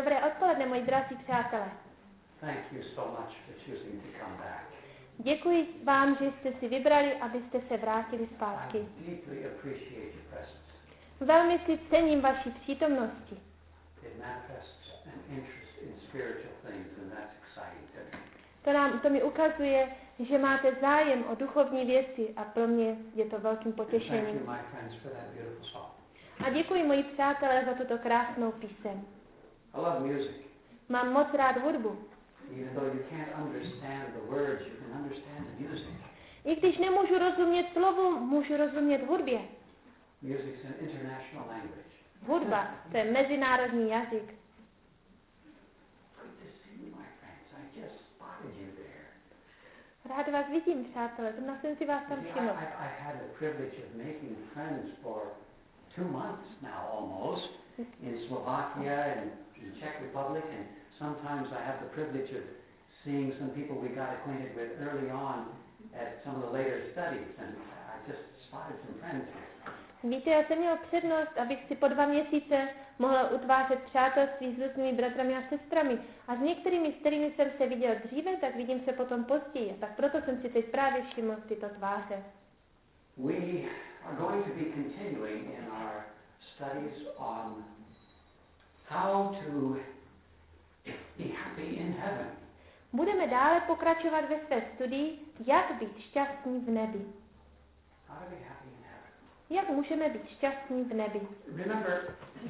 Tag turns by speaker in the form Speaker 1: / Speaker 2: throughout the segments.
Speaker 1: Dobré odpoledne, moji drazí přátelé.
Speaker 2: Thank you so much for choosing to come back.
Speaker 1: Děkuji vám, že jste si vybrali, abyste se vrátili zpátky.
Speaker 2: I deeply appreciate your presence.
Speaker 1: Velmi si cením vaší přítomnosti.
Speaker 2: It manifests an interest in spiritual things, and that's exciting to me.
Speaker 1: To mi ukazuje, že máte zájem o duchovní věci a pro mě je to velkým
Speaker 2: Thank
Speaker 1: potěšením.
Speaker 2: you, my friends, for that beautiful song.
Speaker 1: A děkuji moji přátelé za tuto krásnou píseň.
Speaker 2: I love music.
Speaker 1: Mám moc rád hudbu.
Speaker 2: Even though you can't understand the words, you can understand the music.
Speaker 1: I když nemůžu rozumět slovu, můžu rozumět hudbě.
Speaker 2: Music's an international language.
Speaker 1: Hudba, to je mezinárodní jazyk.
Speaker 2: Good to see you, my friends. I just spotted you there.
Speaker 1: Rád vás vidím, přátelé, zrovna jsem si vás tam
Speaker 2: See,
Speaker 1: všiml.
Speaker 2: I've had the privilege of making friends for 2 months now almost in Slovakia and in Czech Republic, and sometimes I have the privilege of seeing some people we got acquainted with early on at some of the later studies, and I just spotted some friends here.
Speaker 1: Víte, já jsem měl přednost, abych si po 2 měsíce mohla utvářet přátelství s různými bratrami a sestrami. A s některými, s kterými jsem se viděl dříve, tak vidím se potom později. A tak proto jsem si teď právě všiml tyto tváře.
Speaker 2: We are going to be continuing in our studies on how to be happy in heaven.
Speaker 1: Budeme dále pokračovat ve své studii, jak být šťastní v nebi.
Speaker 2: How to be happy in heaven.
Speaker 1: Jak můžeme být šťastní v nebi?
Speaker 2: Remember,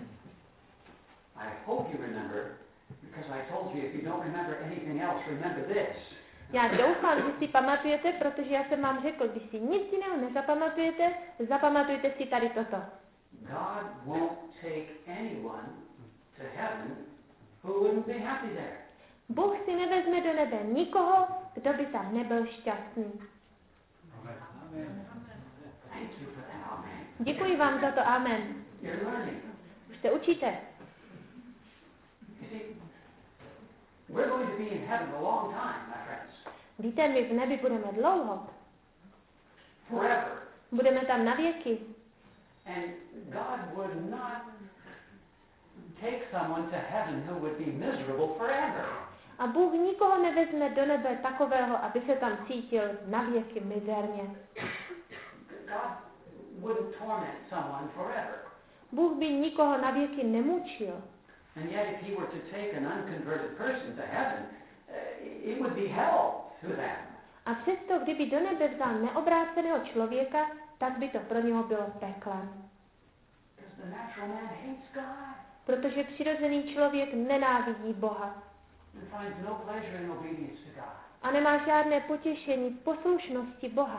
Speaker 2: I hope you remember, because I told you if you don't remember anything else, remember this.
Speaker 1: Já doufám, že si pamatujete, protože já jsem vám řekl, když si nic jiného nezapamatujete, zapamatujte si tady toto.
Speaker 2: God won't take anyone to heaven who wouldn't be happy there.
Speaker 1: Bůh si nevezme do nebe nikoho, kdo by tam nebyl šťastný.
Speaker 2: Amen. Thank you for that. Amen.
Speaker 1: Děkuji vám za to, amen.
Speaker 2: You're learning.
Speaker 1: Už se učíte.
Speaker 2: You see, we're going to be in heaven a long time, my friends.
Speaker 1: Víte, my v nebi budeme dlouho.
Speaker 2: Forever.
Speaker 1: Budeme tam na věky.
Speaker 2: And God would not take someone to heaven who would be miserable forever.
Speaker 1: A Bůh nikoho nevezme do nebe takového, aby se tam cítil na věky mizerně.
Speaker 2: God wouldn't torment someone forever.
Speaker 1: Bůh by nikoho na věky nemučil.
Speaker 2: And yet if he were to take an unconverted person to heaven, it would be hell to them.
Speaker 1: A přesto, kdyby do nebe vzal neobráceného člověka, tak by to pro něho bylo peklem.
Speaker 2: Because the natural man hates God.
Speaker 1: Protože přirozený člověk nenávidí Boha.
Speaker 2: And finds no pleasure in obedience to God.
Speaker 1: A nemá žádné potěšení v poslušnosti Boha.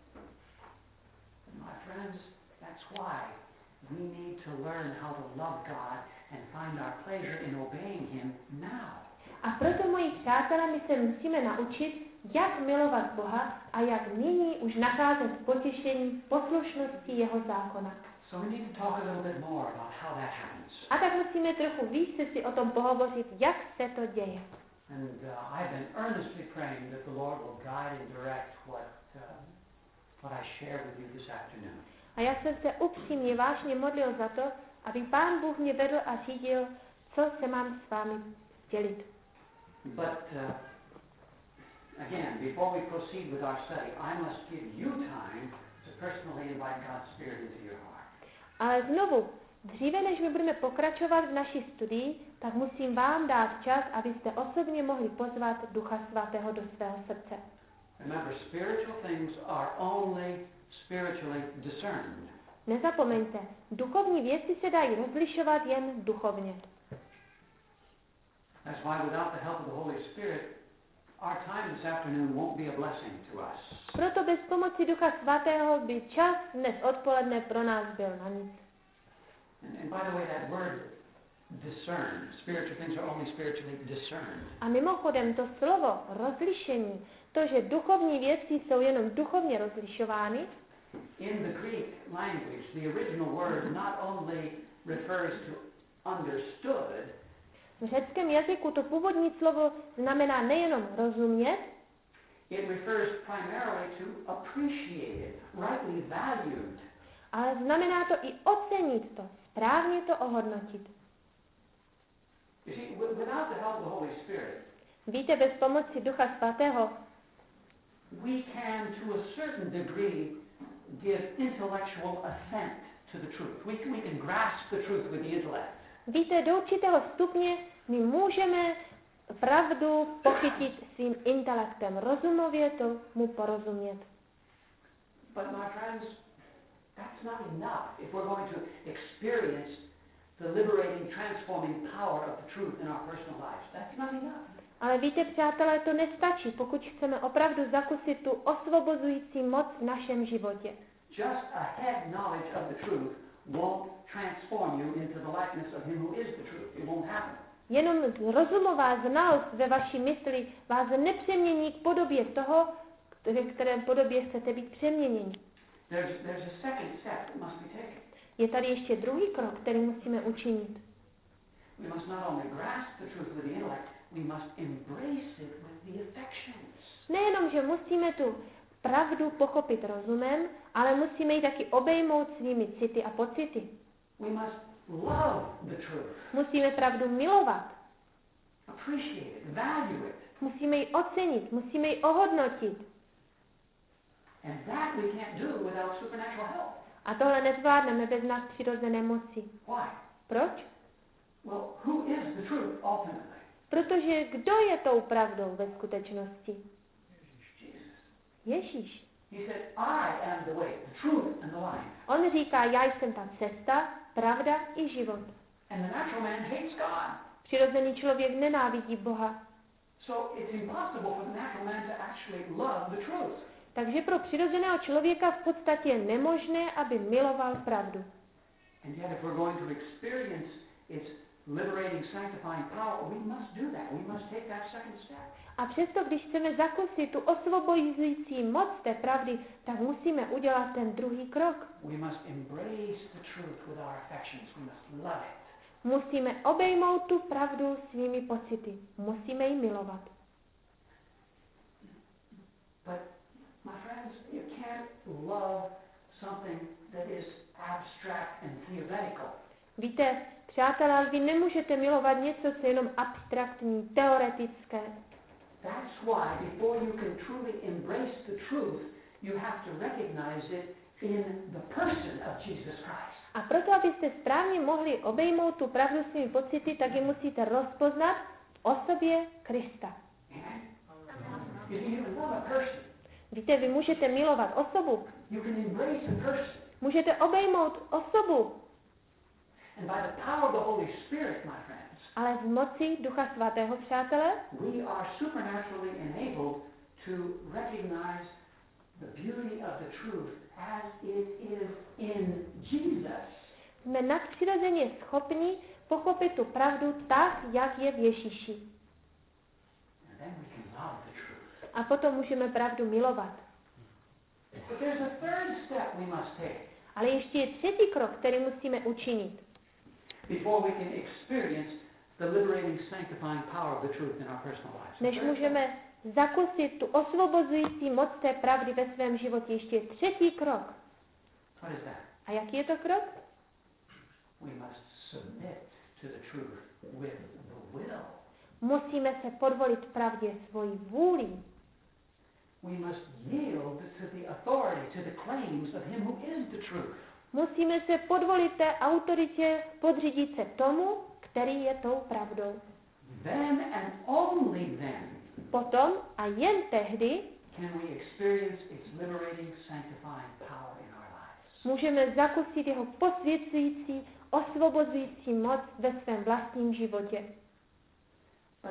Speaker 2: My friends, that's why we need to learn how to love God and find our pleasure in obeying him now.
Speaker 1: A proto, moji přátelé, my se musíme naučit, jak milovat Boha a jak nyní už nacházet potěšení v poslušnosti jeho zákona.
Speaker 2: So we need to talk a little bit more about how that happens.
Speaker 1: A tak musíme trochu více si o tom pohovořit, jak se to děje.
Speaker 2: And I've been earnestly praying that the Lord will guide and direct what I share with you this afternoon.
Speaker 1: A já jsem se upřímně vážně modlil za to, aby Pán Bůh mě vedl a řídil, co se mám s vámi dělit.
Speaker 2: But again, before we proceed with our study, I must give you time to personally invite God's Spirit into your heart.
Speaker 1: Ale znovu, dříve než my budeme pokračovat v naší studii, tak musím vám dát čas, abyste osobně mohli pozvat Ducha Svatého do svého srdce.
Speaker 2: Remember, spiritual things are only spiritually discerned.
Speaker 1: Nezapomeňte, duchovní věci se dají rozlišovat jen duchovně.
Speaker 2: That's why without the help of the Holy Spirit, our time this afternoon won't be a blessing to us.
Speaker 1: Proto bez pomoci Ducha Svatého by čas dnes odpoledne pro nás byl na nic.
Speaker 2: And by the way, that word discern, spiritual things are only spiritually discerned.
Speaker 1: A mimochodem to slovo rozlišení, to, že duchovní věci jsou jenom duchovně rozlišovány,
Speaker 2: In the Greek language, the original word not only refers to understood,
Speaker 1: v řeckém jazyku to původní slovo znamená nejenom rozumět,
Speaker 2: it refers primarily to appreciate it, rightly valued.
Speaker 1: ale znamená to i ocenit to, správně to ohodnotit.
Speaker 2: You see, without the help of the Holy Spirit,
Speaker 1: Víte, bez pomoci Ducha Svatého
Speaker 2: we can, to a certain degree, give intellectual assent to the truth. We can grasp the truth with the intellect.
Speaker 1: Víte, do určitého stupně my můžeme pravdu pochytit svým intelektem. Rozumově to mu porozumět.
Speaker 2: But my friends, that's not enough if we're going to experience the liberating, transforming power of the truth in our personal lives. That's not enough.
Speaker 1: Ale víte, přátelé, to nestačí, pokud chceme opravdu zakusit tu osvobozující moc v našem životě.
Speaker 2: Just a head knowledge of the truth won't transform you into the likeness of him who is the truth. It won't happen.
Speaker 1: Jenom rozumová znalost ve vaší mysli vás nepřemění k podobě toho, které podobě chcete být přeměněni.
Speaker 2: There's a second step that must be taken.
Speaker 1: Je tady ještě druhý krok, který musíme učinit.
Speaker 2: We must not only grasp the truth with the intellect, we must embrace it with the affections.
Speaker 1: Nejenom, že musíme tu pravdu pochopit rozumem, ale musíme ji taky obejmout svými city a pocity.
Speaker 2: We must love the truth.
Speaker 1: Musíme pravdu milovat.
Speaker 2: Appreciate it, value it.
Speaker 1: Musíme ji ocenit, musíme ji ohodnotit.
Speaker 2: And that we can't do without supernatural help.
Speaker 1: A tohle nezvládneme bez nadpřirozené moci.
Speaker 2: Why?
Speaker 1: Proč?
Speaker 2: Well, who is the truth ultimately?
Speaker 1: Protože kdo je tou pravdou ve skutečnosti?
Speaker 2: Jesus.
Speaker 1: Ježíš.
Speaker 2: He said, I am the way, the truth, and the life.
Speaker 1: On říká, já jsem ta cesta, pravda i život.
Speaker 2: And the natural man hates God.
Speaker 1: Přirozený člověk nenávidí Boha.
Speaker 2: So it's impossible for the natural man to actually love the truth.
Speaker 1: Takže pro přirozeného člověka v podstatě je nemožné, aby miloval pravdu.
Speaker 2: And yet if we're going to experience its liberating, sanctifying power, we must do that. We must take that second step.
Speaker 1: A přesto, když chceme zakusit tu osvobozující moc té pravdy, tak musíme udělat ten druhý krok.
Speaker 2: We must embrace the truth with our affections. We must love it.
Speaker 1: Musíme obejmout tu pravdu svými pocity. Musíme ji milovat.
Speaker 2: But, my friends, you can't love something that is abstract and theoretical.
Speaker 1: Víte, přátelé, vy nemůžete milovat něco, co je jenom abstraktní, teoretické.
Speaker 2: That's why before you can truly embrace the truth, you have to recognize it in the person of Jesus Christ.
Speaker 1: A proto, abyste správně mohli obejmout tu pravdu svými pocity, tak ji musíte rozpoznat v osobě Krista.
Speaker 2: Amen? You can love a person.
Speaker 1: Víte, vy můžete milovat osobu,
Speaker 2: You can embrace a person.
Speaker 1: můžete obejmout osobu,
Speaker 2: And by the power of the Holy Spirit, my friends,
Speaker 1: ale z moci Ducha Svatého, přátelé,
Speaker 2: we are supernaturally enabled to recognize the beauty of the truth as it is in Jesus.
Speaker 1: jsme nadpřirozeně schopni pochopit tu pravdu tak, jak je v Ježíši.
Speaker 2: And then we can love the truth.
Speaker 1: A potom můžeme pravdu milovat.
Speaker 2: But there's a third step we must take
Speaker 1: Ale ještě je třetí krok, který musíme učinit,
Speaker 2: before we can experience the liberating, sanctifying power of the truth in our personal lives.
Speaker 1: než můžeme zakusit tu osvobozující moc té pravdy ve svém životě. Ještě je třetí krok.
Speaker 2: What is that?
Speaker 1: A jaký je to krok?
Speaker 2: We must submit to the truth with the will.
Speaker 1: Musíme se podvolit pravdě svojí vůlí.
Speaker 2: We must yield to the authority, to the claims of him who is the truth.
Speaker 1: Musíme se podvolit té autoritě, podřídit se tomu, který je tou pravdou.
Speaker 2: Then and only then
Speaker 1: Potom a jen tehdy
Speaker 2: can we experience its liberating, sanctifying power in our lives.
Speaker 1: můžeme zakusit jeho posvěcující, osvobozující moc ve svém vlastním životě.
Speaker 2: But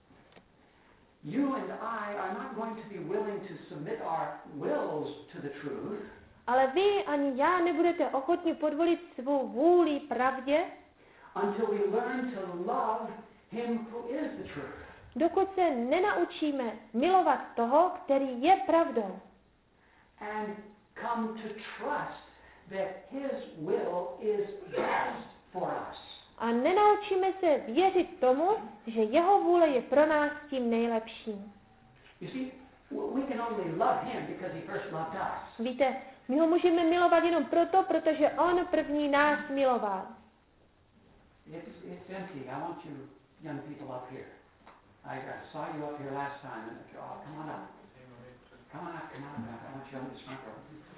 Speaker 2: you and I are not going to be willing to submit our wills to the truth
Speaker 1: Ale vy ani já nebudete ochotni podvolit svou vůli pravdě,
Speaker 2: until we learn to love him who is the truth.
Speaker 1: dokud se nenaučíme milovat toho, který je pravdou.
Speaker 2: And come to trust that his will is best for us.
Speaker 1: A nenaučíme se věřit tomu, že jeho vůle je pro nás tím nejlepším.
Speaker 2: You see, we can only love him because he first loved us.
Speaker 1: Víte, my ho můžeme milovat jenom proto, protože on první nás miloval.
Speaker 2: It's empty. I want you young people up here. I saw you up here last time. And come on up. Come on up. I want you on this front row.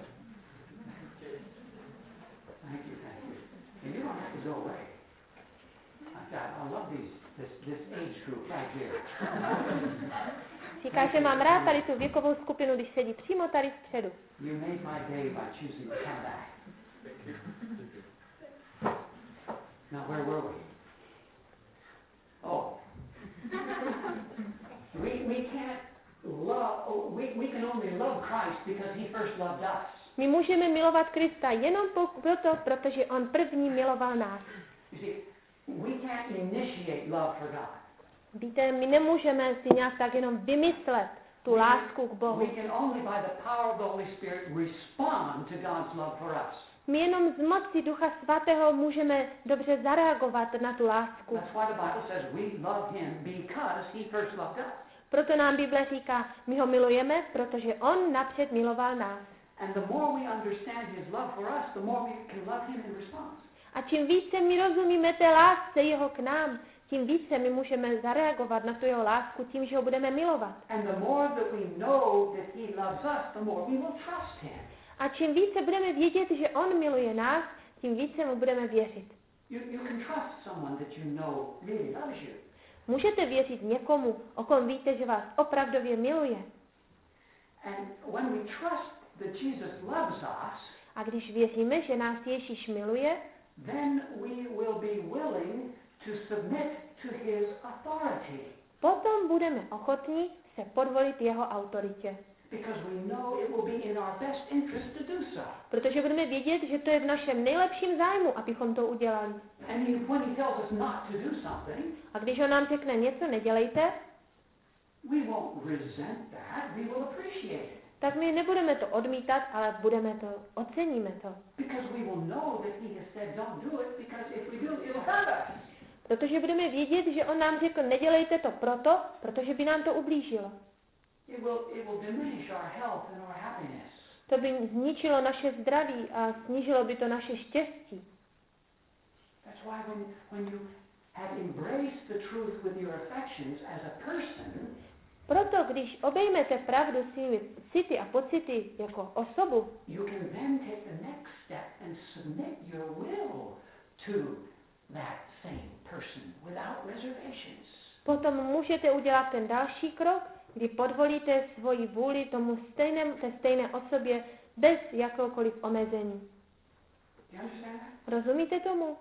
Speaker 2: Thank you. And you don't have to go away. I love this age group right here.
Speaker 1: Říká, že mám rád tady tu věkovou skupinu, když sedí přímo tady vpředu.
Speaker 2: You made my day by choosing to come back. Now, where were we? Oh. We can't love, we can only love Christ because he first loved us.
Speaker 1: My můžeme milovat Krista jenom proto, protože on první miloval nás.
Speaker 2: You see, we can't initiate love for God.
Speaker 1: Víte, my nemůžeme si nějak tak jenom vymyslet tu lásku k Bohu.
Speaker 2: We can only by the power of the Holy Spirit respond to God's love for us.
Speaker 1: My jenom z moci Ducha Svatého můžeme dobře zareagovat na tu lásku.
Speaker 2: That's why the Bible says we love him because he first loved us.
Speaker 1: Proto nám Bible říká, my ho milujeme, protože on napřed miloval nás.
Speaker 2: And the more we understand his love for us, the more we can love him in response.
Speaker 1: A čím více my rozumíme té lásce jeho k nám, tím více my můžeme zareagovat na tu jeho lásku tím, že ho budeme milovat.
Speaker 2: And the more that we know that he loves us, the more we will trust him.
Speaker 1: A čím více budeme vědět, že on miluje nás, tím více mu budeme věřit.
Speaker 2: You can trust someone that you know really loves you.
Speaker 1: Můžete věřit někomu, o kom víte, že vás opravdově miluje.
Speaker 2: And when we trust that Jesus loves us,
Speaker 1: a když věříme, že nás Ježíš miluje,
Speaker 2: then we will be willing to submit to his authority.
Speaker 1: Potom budeme ochotní se podvolit jeho autoritě.
Speaker 2: Because we know it will be in our best interest to do so.
Speaker 1: Protože budeme vědět, že to je v našem nejlepším zájmu, abychom to udělali.
Speaker 2: And when he tells us not to do something,
Speaker 1: a když on nám řekne něco nedělejte,
Speaker 2: we won't resent that, we will appreciate it.
Speaker 1: Tak my nebudeme to odmítat, ale oceníme to.
Speaker 2: Because we will know that he has said don't do it, because if we do, it'll hurt us.
Speaker 1: Protože budeme vědět, že on nám řekl nedělejte to protože by nám to ublížilo.
Speaker 2: It will diminish our health and our happiness.
Speaker 1: To by zničilo naše zdraví a snížilo by to naše štěstí.
Speaker 2: That's why when you have embraced the truth with your affections as a person,
Speaker 1: proto, když obejmete pravdu svými city a pocity jako osobu,
Speaker 2: you can then take the next step and submit your will to that same person without reservations.
Speaker 1: Potom můžete udělat ten další krok, kdy podvolíte svoji vůli té stejné osobě bez jakoukoliv omezení. Rozumíte tomu?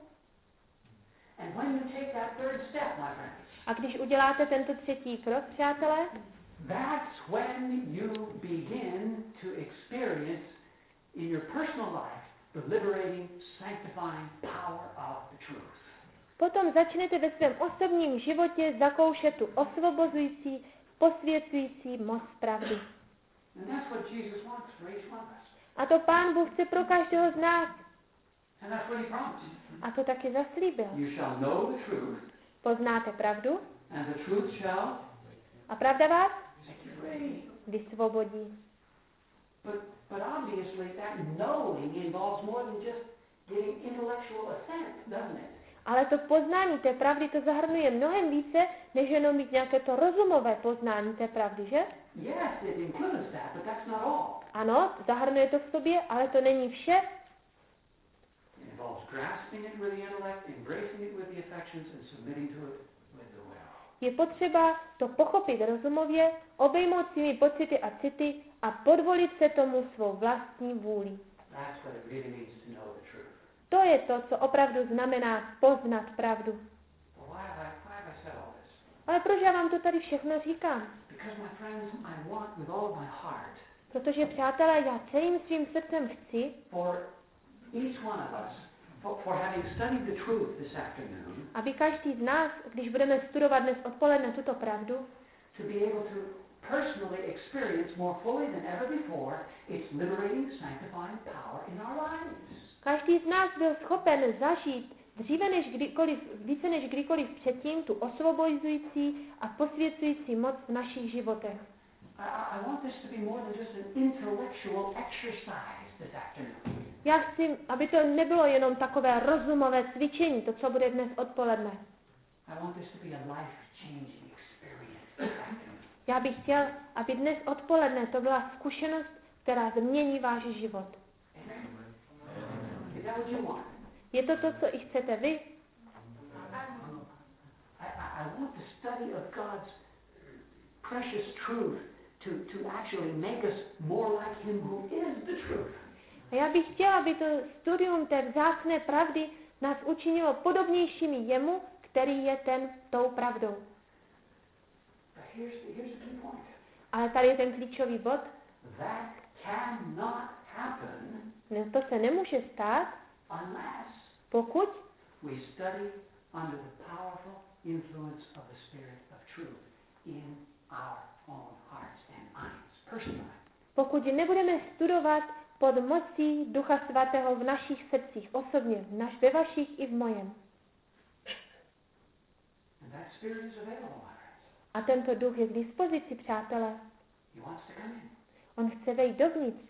Speaker 2: And when you take that third step, my friends,
Speaker 1: a když uděláte tento třetí krok, přátelé,
Speaker 2: that's when you begin to experience in your personal life the liberating, sanctifying power of the truth.
Speaker 1: Potom začnete ve svém osobním životě zakoušet tu osvobozující, posvěcující moc pravdy.
Speaker 2: And that's what Jesus wants for each one of us.
Speaker 1: A to Pán Bůh chce pro každého z nás.
Speaker 2: And that's what he promised.
Speaker 1: A to taky zaslíbil.
Speaker 2: You shall know the truth.
Speaker 1: Poznáte pravdu.
Speaker 2: And the truth shall
Speaker 1: a pravda vás
Speaker 2: set you free.
Speaker 1: Vysvobodí.
Speaker 2: But obviously that knowing involves more than just getting intellectual assent, doesn't it?
Speaker 1: Ale to poznání té pravdy to zahrnuje mnohem více, než jenom mít nějaké to rozumové poznání té pravdy, že?
Speaker 2: Yes, it includes that, but that's not all.
Speaker 1: Ano, zahrnuje to v sobě, ale to není vše.
Speaker 2: It involves grasping it with the intellect, embracing it with the affections, and submitting to it with the will.
Speaker 1: Je potřeba to pochopit rozumově, obejmout svými pocity a city a podvolit se tomu svou vlastní vůli.
Speaker 2: That's what it really means to know the truth.
Speaker 1: To je to, co opravdu znamená poznat pravdu. Ale proč já vám to tady všechno říkám? Protože, přátelé, já celým svým srdcem chci, aby každý z nás, když budeme studovat dnes odpoledne tuto pravdu,
Speaker 2: personally experience more fully than ever before its liberating, sanctifying power in our lives.
Speaker 1: Každý z nás byl schopen zažít více než kdykoliv předtím tu osvobozující a posvěcující moc v našich životech.
Speaker 2: I want this to be more than just an intellectual exercise this afternoon.
Speaker 1: Já chci, aby to nebylo jenom takové rozumové cvičení, to, co bude dnes odpoledne.
Speaker 2: I want this to be a life-changing experience.
Speaker 1: Já bych chtěl, aby dnes odpoledne to byla zkušenost, která změní váš život.
Speaker 2: Is that what you want?
Speaker 1: Je to to, co i chcete vy?
Speaker 2: I want the study of God's precious truth to actually make us more like Him who is the truth.
Speaker 1: A já bych chtěla, aby to studium té vzácné pravdy nás učinilo podobnějšími jemu, který je tou pravdou.
Speaker 2: But here's the key point.
Speaker 1: Ale tady je ten klíčový bod.
Speaker 2: That cannot happen
Speaker 1: No, to se nemůže stát,
Speaker 2: unless
Speaker 1: pokud
Speaker 2: we study under the powerful influence of the Spirit of truth in our own hearts and minds, personally.
Speaker 1: pokud nebudeme studovat pod mocí Ducha Svatého v našich srdcích, osobně, ve vašich i v mojem.
Speaker 2: And that Spirit is available, my friends.
Speaker 1: A tento duch je k dispozici, přátelé.
Speaker 2: He wants to come in.
Speaker 1: On chce vejít dovnitř.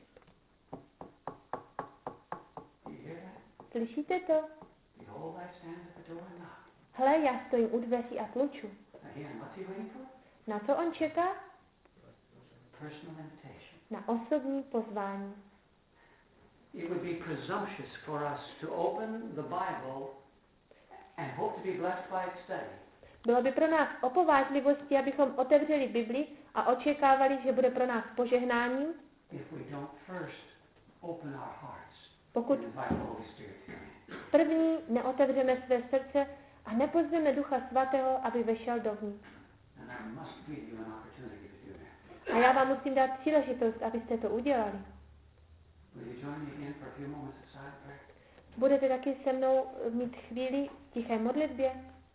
Speaker 2: Do you hear that?
Speaker 1: Slyšíte to?
Speaker 2: Behold, I stand at the door and knock.
Speaker 1: Hle, já stojím u dveří a tluču.
Speaker 2: Again, what's he waiting for?
Speaker 1: Na co on čeká?
Speaker 2: Personal invitation.
Speaker 1: Na osobní pozvání.
Speaker 2: It would be presumptuous for us to open the Bible and hope to be blessed by its study.
Speaker 1: Bylo by pro nás opovážlivostí, abychom otevřeli Bibli a očekávali, že bude pro nás požehnáním,
Speaker 2: If we don't first open our hearts
Speaker 1: pokud
Speaker 2: and invite the Holy Spirit to come in.
Speaker 1: první neotevřeme své srdce a nepozveme Ducha Svatého, aby vešel dovnitř.
Speaker 2: And I must give you an opportunity to do that.
Speaker 1: A já vám musím dát příležitost, abyste to udělali.
Speaker 2: Will you join me again for a few moments of silent prayer?
Speaker 1: Budete taky se mnou mít chvíli v tiché modlitbě?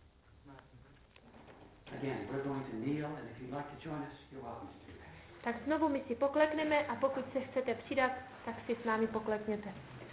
Speaker 2: Again, we're going to kneel, and if you'd like to join us, you're welcome to do that.
Speaker 1: Tak znovu my si poklekneme a pokud se chcete přidat, tak si s námi poklekněte.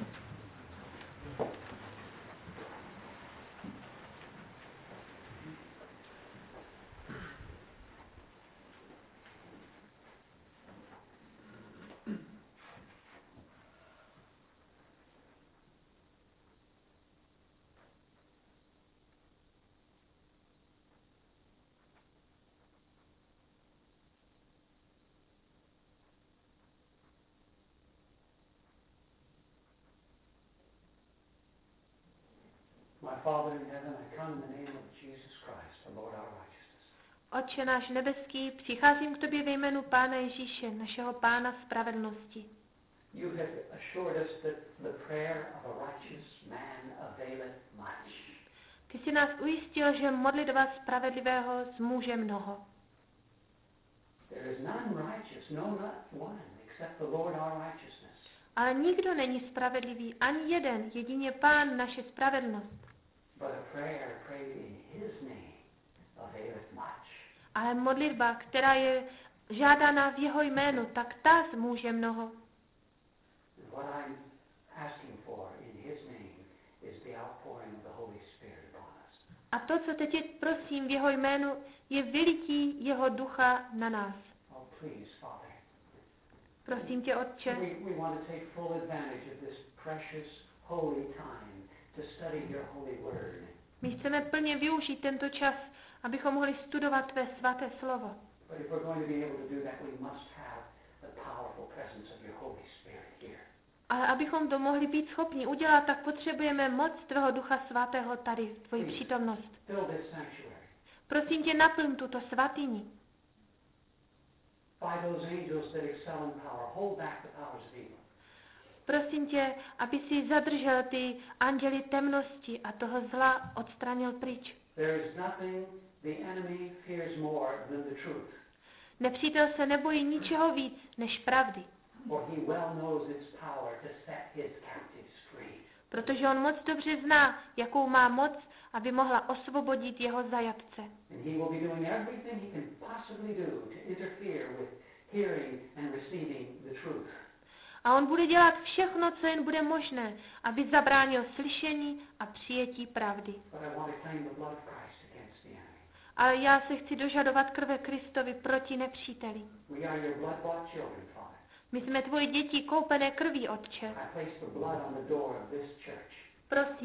Speaker 2: My Father in heaven, I come in the name of Jesus Christ, the Lord our righteousness.
Speaker 1: Otče náš nebeský, přicházím k tobě ve jménu Pána Ježíše, našeho Pána spravedlnosti.
Speaker 2: You have assured us that the prayer of a righteous man availeth much.
Speaker 1: Ty jsi nás ujistil, že modlitba spravedlivého zmůže mnoho.
Speaker 2: There is none righteous, no, not one, except the Lord our righteousness.
Speaker 1: Ale nikdo není spravedlivý, ani jeden, jedině Pán naše spravedlnost.
Speaker 2: But a prayer prayed in His name availeth much.
Speaker 1: Ale modlitba, která je žádána v jeho jménu, tak ta zmůže mnoho.
Speaker 2: And what I'm asking for in His name is the outpouring of the Holy Spirit upon us.
Speaker 1: A to, co teď prosím v jeho jménu, je vylití jeho ducha na nás.
Speaker 2: Oh, please, Father.
Speaker 1: Prosím tě, Otče,
Speaker 2: We want to take full advantage of this precious, holy time to study your holy word.
Speaker 1: my chceme plně využít tento čas, abychom mohli studovat tvé svaté slovo.
Speaker 2: But if we're going to be able to do that, we must have the powerful presence of your Holy Spirit here.
Speaker 1: Ale abychom to mohli být schopni udělat, tak potřebujeme moc tvého Ducha Svatého tady, tvoji přítomnost.
Speaker 2: Fill this sanctuary.
Speaker 1: Prosím tě, naplň tuto svatyni.
Speaker 2: By those angels that excel in power, hold back the powers of evil.
Speaker 1: Prosím tě, aby si zadržel ty anděli temnosti a toho zla odstranil pryč.
Speaker 2: There is nothing the enemy fears more than the truth.
Speaker 1: Nepřítel se nebojí ničeho víc než pravdy,
Speaker 2: For he well knows its power to set his captives free.
Speaker 1: protože on moc dobře zná, jakou má moc, aby mohla osvobodit jeho zajatce.
Speaker 2: And he will be doing everything he can possibly do to interfere with hearing and receiving the truth.
Speaker 1: A on bude dělat všechno, co jen bude možné, aby zabránil slyšení a přijetí pravdy.
Speaker 2: But I want to claim the blood of Christ against the enemy.
Speaker 1: Ale já se chci dožadovat krve Kristovi proti nepříteli.
Speaker 2: We are your blood-bought children, Father.
Speaker 1: My jsme tvoji děti koupené krví, Otče.
Speaker 2: I place the blood on the door of this church.
Speaker 1: Prosím,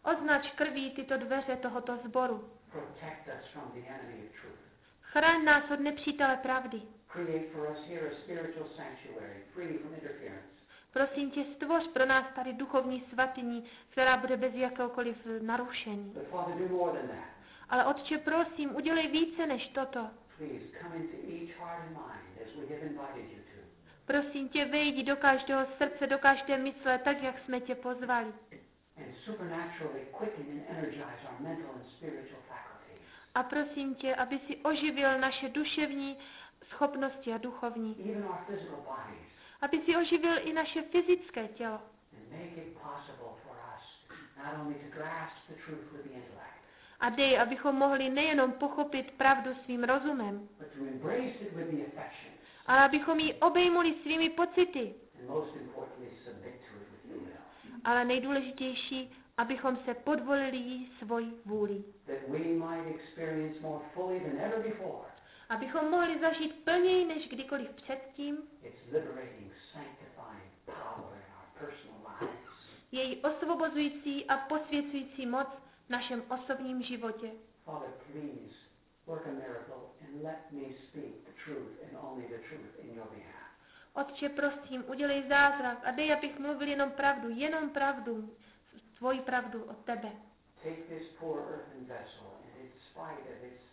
Speaker 1: Označ krví tyto dveře tohoto sboru.
Speaker 2: Protect us from the enemy of truth.
Speaker 1: Chraň nás od nepřítele pravdy.
Speaker 2: Create for us here a spiritual sanctuary, free from interference.
Speaker 1: Prosím tě, stvoř pro nás tady duchovní svatyni, která bude bez jakéhokoliv narušení.
Speaker 2: But Father, do more than that.
Speaker 1: Ale Otče, prosím, udělej více než toto.
Speaker 2: Please come into each heart and mind as we have invited you to.
Speaker 1: Prosím tě, vejdi do každého srdce, do každé mysle, tak, jak jsme tě pozvali.
Speaker 2: And supernaturally quicken and energize our mental and spiritual faculties.
Speaker 1: A prosím tě, aby si oživil naše duševní schopnosti a duchovní.
Speaker 2: Even our physical bodies.
Speaker 1: Aby si oživil i naše fyzické tělo.
Speaker 2: And make it possible for us not only to grasp the truth with the intellect.
Speaker 1: A dej, abychom mohli nejenom pochopit pravdu svým rozumem,
Speaker 2: But to embrace it with the affections.
Speaker 1: ale abychom ji obejmuli svými pocity.
Speaker 2: And most importantly, submit to it with your will.
Speaker 1: Ale nejdůležitější, abychom se podvolili jí svojí vůli.
Speaker 2: That we might experience more fully than ever before.
Speaker 1: Abychom mohli zažít plněji než kdykoliv předtím
Speaker 2: Its liberating, sanctifying power in our personal lives.
Speaker 1: její osvobozující a posvěcující moc v našem osobním životě.
Speaker 2: Father, please work a miracle and let me speak the truth and only the truth in your behalf.
Speaker 1: Otče, prosím, udělej zázrak a dej, abych mluvil jenom pravdu, tvoji pravdu od tebe.
Speaker 2: Take this poor earthen vessel and in spite of its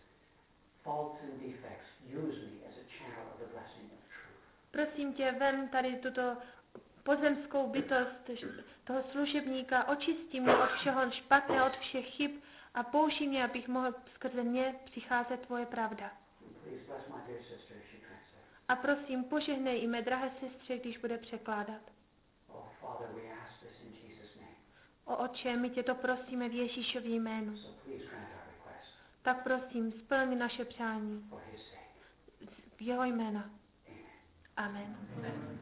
Speaker 2: faults and defects, use me as a channel of the blessing of truth.
Speaker 1: Prosím tě, vem tady tuto pozemskou bytost, toho služebníka, očisti mě od všeho špatného, od všech chyb a použij mě, abych mohl skrze mě přicházet tvoje pravda.
Speaker 2: And please bless my dear sister as she translates.
Speaker 1: A prosím, požehnej i mé drahé sestře, když bude překládat.
Speaker 2: Oh, Father, we ask this in Jesus' name.
Speaker 1: O Otče, my tě to prosíme v Ježíšově jménu.
Speaker 2: So please grant our request
Speaker 1: Tak prosím, splň naše přání
Speaker 2: for his sake.
Speaker 1: v jeho jména.
Speaker 2: Amen.
Speaker 1: Amen.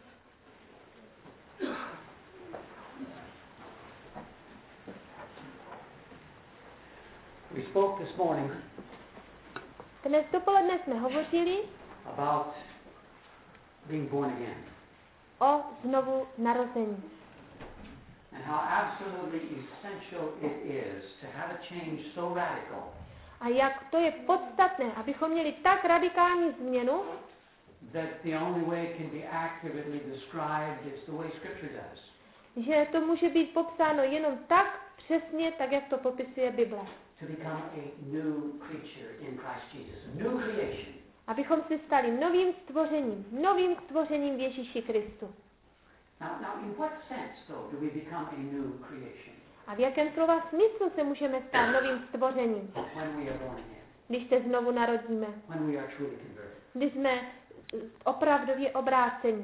Speaker 2: We spoke this morning
Speaker 1: Dnes dopoledne jsme hovořili
Speaker 2: about being born again
Speaker 1: o znovu narození.
Speaker 2: and how absolutely essential it is to have a change so radical
Speaker 1: A jak to je podstatné, abychom měli tak radikální změnu,
Speaker 2: that the only way it can be accurately described is the way Scripture does.
Speaker 1: že to může být popsáno jenom tak přesně, tak jak to popisuje Bible.
Speaker 2: To become a new creature in Christ Jesus, a new creation.
Speaker 1: Abychom se stali novým stvořením v Ježíši Kristu.
Speaker 2: Now, in what sense, though, do we become a new creation?
Speaker 1: A v jakém slova smyslu se můžeme stát novým stvořením?
Speaker 2: When we are born again,
Speaker 1: Když se znovu narodíme,
Speaker 2: when we are truly converted.
Speaker 1: když jsme opravdově obráceni.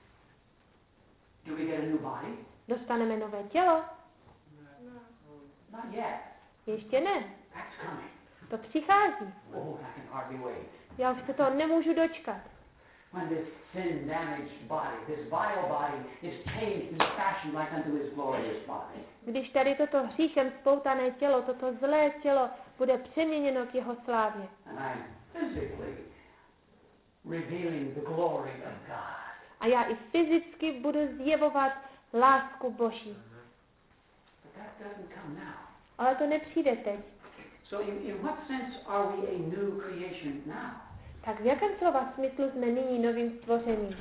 Speaker 2: Do we get a new body?
Speaker 1: Dostaneme nové tělo?
Speaker 2: Not yet.
Speaker 1: Ještě ne.
Speaker 2: That's coming.
Speaker 1: To přichází.
Speaker 2: Oh, I can hardly wait.
Speaker 1: Já už se toho nemůžu dočkat.
Speaker 2: When this sin-damaged body, this vile body, is changed and fashioned like unto his glorious body.
Speaker 1: Když tady toto hříchem spoutané tělo, toto zlé tělo bude přeměněno k jeho slávě.
Speaker 2: And I'm physically revealing the glory of God.
Speaker 1: A já i fyzicky budu zjevovat lásku Boží.
Speaker 2: But that doesn't come now.
Speaker 1: Ale to nepřijde teď.
Speaker 2: So in what sense are we a new creation now?
Speaker 1: Tak v jakém slova smyslu jsme nyní novým stvořením?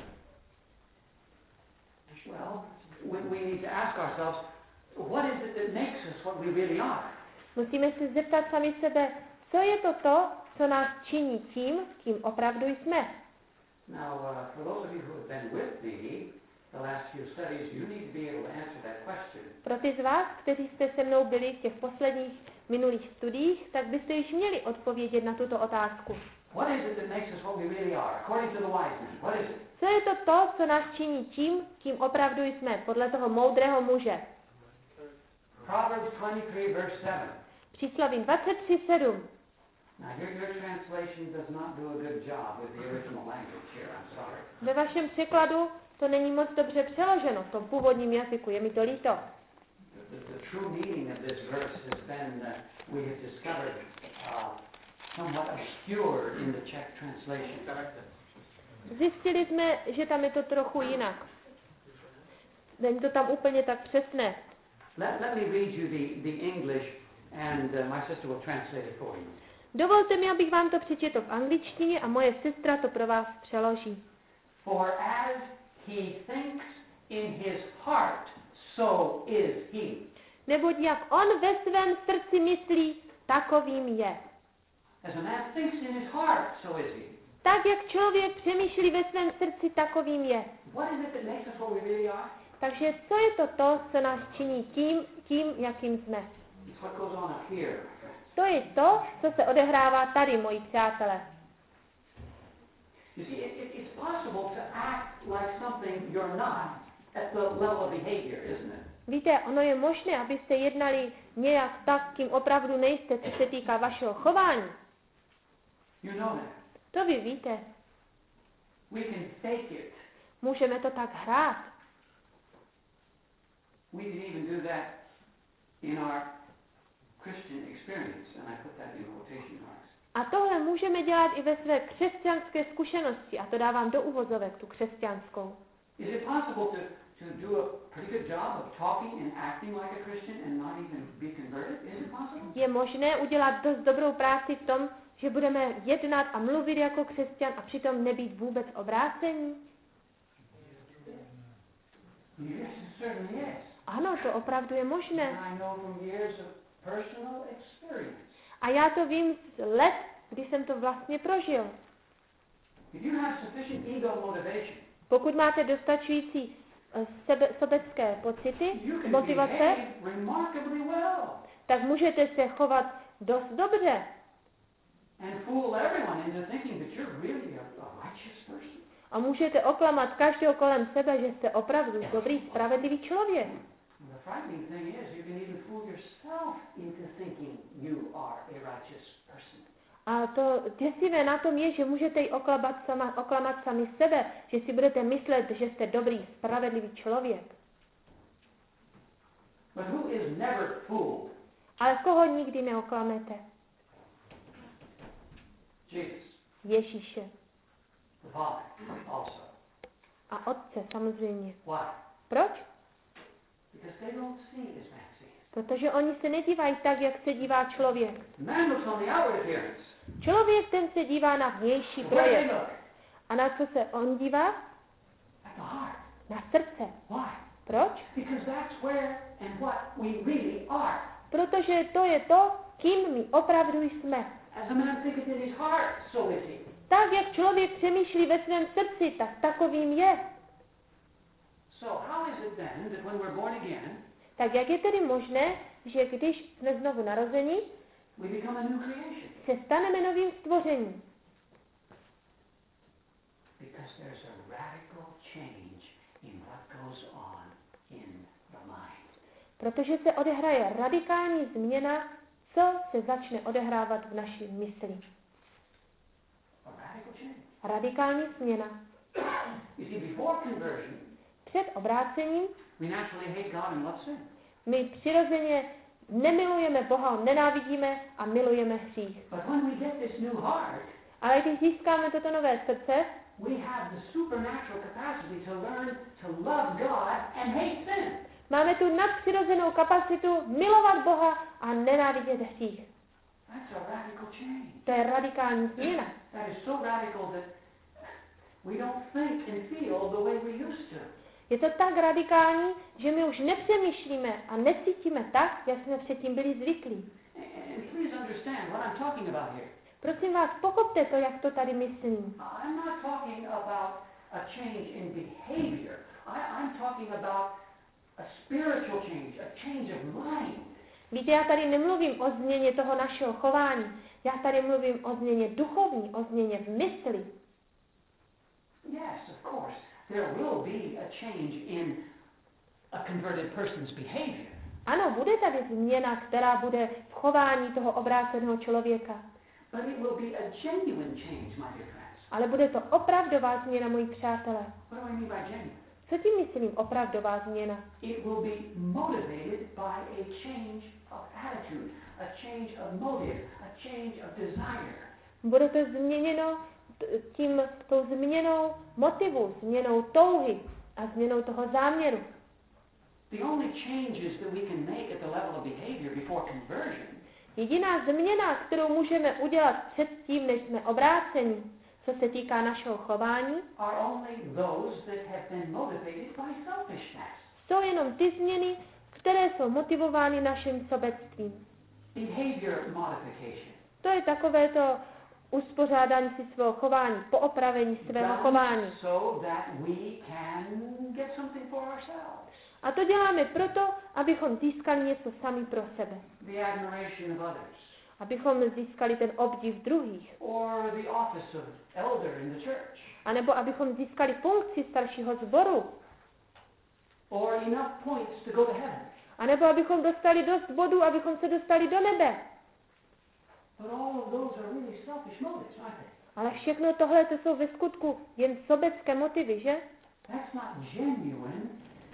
Speaker 2: Well, we need to ask ourselves, what is it that makes us what we really are?
Speaker 1: Musíme se zeptat sami sebe, co je to, co nás činí tím, kým opravdu jsme.
Speaker 2: Now, for those of you who have been with me the last few studies, you need to be able to answer that question.
Speaker 1: Pro ty z vás, kteří jste se mnou byli v těch posledních minulých studiích, tak byste již měli odpovědět na tuto otázku.
Speaker 2: What is it that makes us what we really are, according to the wise men? What is it?
Speaker 1: Co je to, co nás činí tím, kým opravdu jsme, podle toho moudrého muže?
Speaker 2: Proverbs 23, verse 7.
Speaker 1: Přísloví 23:7.
Speaker 2: Now, your translation does not do a good job with the original language here, I'm sorry.
Speaker 1: Ve vašem překladu to není moc dobře přeloženo v tom původním jazyku, je mi to líto.
Speaker 2: The true meaning of this verse has been, we have discovered, somewhat obscured in the Czech translation.
Speaker 1: Zjistili jsme, že tam je to trochu jinak. Není to tam úplně tak přesné.
Speaker 2: Let me read you the English, and my sister will translate it for you.
Speaker 1: Dovolte mi, abych vám to přečetl v angličtině a moje sestra to pro vás přeloží.
Speaker 2: For as he thinks in his heart, so is he.
Speaker 1: Neboť jak on ve svém srdci myslí, takovým je.
Speaker 2: As a man thinks in his heart, so is he.
Speaker 1: Tak, jak člověk přemýšlí ve svém srdci, takovým je.
Speaker 2: What is it that makes us what we really are?
Speaker 1: Takže co je to, co nás činí tím, jakým jsme?
Speaker 2: It's what goes on up here.
Speaker 1: To je to, co se odehrává tady, moji přátelé.
Speaker 2: You see, it's possible to act like something you're not at the level of behavior, isn't it?
Speaker 1: Víte, ono je možné, abyste jednali nějak tak, kým opravdu nejste, co se týká vašeho chování.
Speaker 2: You know that.
Speaker 1: To vy víte.
Speaker 2: We can fake it.
Speaker 1: Můžeme to tak hrát.
Speaker 2: We can even do that in our Christian experience, and I put that in quotation marks.
Speaker 1: A tohle můžeme dělat i ve své křesťanské zkušenosti, a to dávám do uvozovek, tu křesťanskou.
Speaker 2: Is it possible to do a pretty good job of talking and acting like a Christian and not even be converted? Is it possible?
Speaker 1: Je možné udělat dost dobrou práci v tom, že budeme jednat a mluvit jako křesťan a přitom nebýt vůbec obrácení?
Speaker 2: Yes, it certainly is.
Speaker 1: Ano, to opravdu je možné.
Speaker 2: I know from years of personal experience.
Speaker 1: A já to vím z let, kdy jsem to vlastně prožil.
Speaker 2: If you have sufficient ego motivation,
Speaker 1: Pokud máte dostačující sobecké pocity,
Speaker 2: you can
Speaker 1: motivace,
Speaker 2: behave remarkably well
Speaker 1: tak můžete se chovat dost dobře.
Speaker 2: and fool everyone into thinking that you're really a righteous person.
Speaker 1: A můžete oklamat každého kolem sebe, že jste opravdu dobrý, spravedlivý člověk.
Speaker 2: The frightening thing is you can even fool yourself into thinking you are a righteous person.
Speaker 1: A to děsivé na tom je, že můžete i oklamat sami sebe, že si budete myslet, že jste dobrý, spravedlivý člověk.
Speaker 2: But who is never fooled?
Speaker 1: Ale koho nikdy neoklamete?
Speaker 2: Jesus,
Speaker 1: Ježíše.
Speaker 2: the Father also.
Speaker 1: A Otce samozřejmě.
Speaker 2: Why?
Speaker 1: Proč?
Speaker 2: Because they don't see as man sees.
Speaker 1: Protože oni se nedívají tak, jak se dívá člověk.
Speaker 2: The man looks on the outward appearance.
Speaker 1: Člověk ten se dívá na vnější
Speaker 2: But where do they
Speaker 1: projev.
Speaker 2: look?
Speaker 1: A na co se on dívá?
Speaker 2: At the heart.
Speaker 1: Na srdce.
Speaker 2: Why?
Speaker 1: Proč?
Speaker 2: Because that's where and what we really are.
Speaker 1: Protože to je to, kým my opravdu jsme.
Speaker 2: As a man thinketh in his heart, so is he.
Speaker 1: Tak, jak člověk přemýšlí ve svém srdci, tak takovým je.
Speaker 2: So how is it then that when we're born again,
Speaker 1: Tak jak je tedy možné, že když jsme znovu narozeni,
Speaker 2: we become a new creation?
Speaker 1: se staneme novým stvořením?
Speaker 2: Because there's a radical change in what goes on in the mind.
Speaker 1: Protože se odehraje radikální změna, co se začne odehrávat v naší mysli.
Speaker 2: A radical change.
Speaker 1: Radikální změna.
Speaker 2: You see, before conversion,
Speaker 1: Před obrácením
Speaker 2: we naturally hate God and love sin.
Speaker 1: my přirozeně nemilujeme Boha, nenávidíme a milujeme hřích.
Speaker 2: But when we get this new heart,
Speaker 1: Ale když získáme toto nové srdce,
Speaker 2: we have the supernatural capacity to learn to love God and hate sin.
Speaker 1: máme tu nadpřirozenou kapacitu milovat Boha a nenávidět hřích.
Speaker 2: That's a radical change.
Speaker 1: To je radikální změna.
Speaker 2: That is so radical that we don't think and feel the way we used to.
Speaker 1: Je to tak radikální, že my už nepřemýšlíme a necítíme tak, jak jsme předtím byli zvyklí.
Speaker 2: And please understand what I'm talking about here.
Speaker 1: Prosím vás, pochopte to, jak to tady myslím.
Speaker 2: I'm not talking about a change in behavior. I'm talking about a spiritual change of mind.
Speaker 1: Víte, já tady nemluvím o změně toho našeho chování. Já tady mluvím o změně duchovní, o změně v mysli.
Speaker 2: Yes, of course, there will be a change in a converted person's behavior.
Speaker 1: Ano, bude tady změna, která bude v chování toho obráceného člověka.
Speaker 2: But it will be a genuine change, my dear friends.
Speaker 1: Ale bude to opravdová změna, moji přátelé.
Speaker 2: What do I mean by genuine?
Speaker 1: Co tím myslím opravdová změna?
Speaker 2: It will be motivated by a change of attitude, a change of motive, a change of desire.
Speaker 1: Bude to změněno tou změnou motivu, změnou touhy a změnou toho záměru.
Speaker 2: The only changes that we can make at the level of behavior before conversion
Speaker 1: Jediná změna, kterou můžeme udělat předtím, než jsme obráceni, co se týká našeho chování,
Speaker 2: are only those that have been motivated by selfishness.
Speaker 1: jsou jenom ty změny, které jsou motivovány naším sobectvím.
Speaker 2: Behavior modification.
Speaker 1: To je takovéto uspořádání si svého chování, poopravení svého chování.
Speaker 2: So that we can get something for ourselves.
Speaker 1: A to děláme proto, abychom získali něco sami pro sebe.
Speaker 2: The admiration of others.
Speaker 1: Abychom získali ten obdiv druhých.
Speaker 2: Or the office of elder in the church.
Speaker 1: A nebo abychom získali funkci staršího sboru.
Speaker 2: Or enough points to go to heaven.
Speaker 1: A nebo abychom dostali dost bodů, abychom se dostali do nebe.
Speaker 2: But all of those are really selfish motives, aren't they?
Speaker 1: Ale všechno tohle to jsou ve skutku jen sobecké motivy, že?
Speaker 2: That's not genuine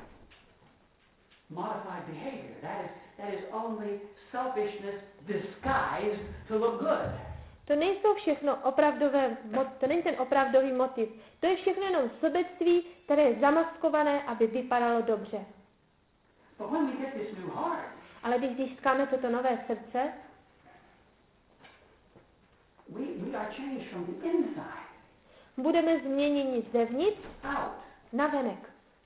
Speaker 2: modified behavior. That is only selfishness disguised to look good.
Speaker 1: To nejsou všechno opravdové, to není ten opravdový motiv. To je všechno jenom sobectví, které je zamaskované, aby vypadalo dobře.
Speaker 2: But when we get this new heart,
Speaker 1: Ale když získáme toto nové srdce,
Speaker 2: we are changed from the inside
Speaker 1: budeme změněni zevnitř
Speaker 2: out.
Speaker 1: navenek.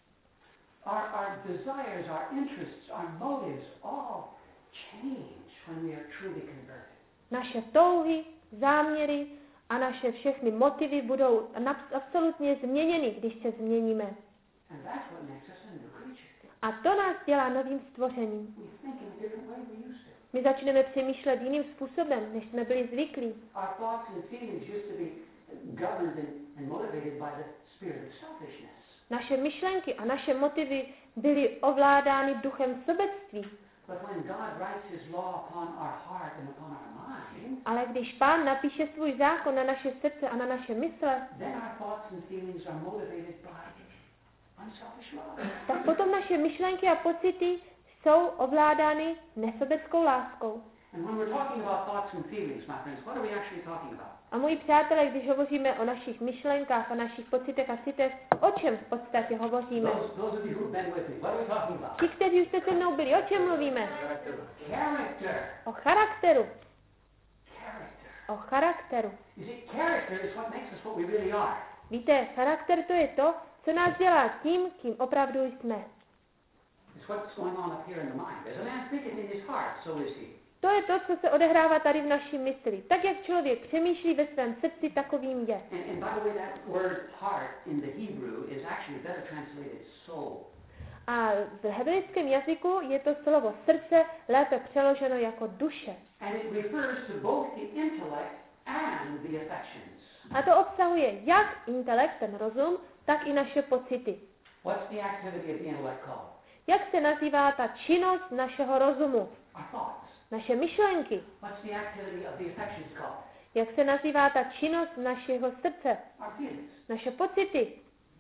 Speaker 2: Our desires, our interests, our motives all change when we are truly converted.
Speaker 1: Naše touhy, záměry a naše všechny motivy budou absolutně změněny, když se změníme.
Speaker 2: And that's what makes us a new creature.
Speaker 1: A to nás dělá novým stvořením.
Speaker 2: We think in a different way we used to.
Speaker 1: My začneme přemýšlet jiným způsobem, než jsme byli zvyklí.
Speaker 2: Our thoughts and feelings used to be governed and motivated by the spirit of selfishness.
Speaker 1: Naše myšlenky a naše motivy byly ovládány duchem sobectví.
Speaker 2: But when God writes his law upon our heart and upon our mind,
Speaker 1: Ale když Pán napíše svůj zákon na naše srdce a na naše mysle,
Speaker 2: then our thoughts and feelings are motivated by unselfish love.
Speaker 1: tak potom naše myšlenky a pocity jsou ovládány nesobeckou láskou.
Speaker 2: And when we're talking about thoughts and feelings, my friends, what are we actually talking about?
Speaker 1: A moji přátelé, když hovoříme o našich myšlenkách a našich pocitech a citech, o čem v podstatě hovoříme?
Speaker 2: Those of you who've been with me, what are we talking about?
Speaker 1: Ti, kteří už jste se mnou byli, o čem mluvíme?
Speaker 2: Character.
Speaker 1: O charakteru.
Speaker 2: Character.
Speaker 1: O charakteru.
Speaker 2: You see, character is what makes us what we really are.
Speaker 1: Víte, charakter to je to, co nás dělá tím, kým opravdu jsme.
Speaker 2: It's what's going on up here in the mind. As a man thinketh in his heart, so is he.
Speaker 1: To je to, co se odehrává tady v naší mysli. Tak, jak člověk přemýšlí ve svém srdci, takovým je.
Speaker 2: And by the way, that word heart in the Hebrew is actually better translated soul.
Speaker 1: A v hebrejském jazyku je to slovo srdce lépe přeloženo jako duše.
Speaker 2: And it refers to both the intellect and the affections.
Speaker 1: A to obsahuje jak intelekt, ten rozum, tak i naše pocity.
Speaker 2: What's the activity of the intellect called?
Speaker 1: Jak se nazývá ta činnost našeho rozumu?
Speaker 2: Our thoughts.
Speaker 1: Naše myšlenky.
Speaker 2: What's the activity of the affections called?
Speaker 1: Jak se nazývá ta činnost našeho srdce?
Speaker 2: Our feelings.
Speaker 1: Naše pocity.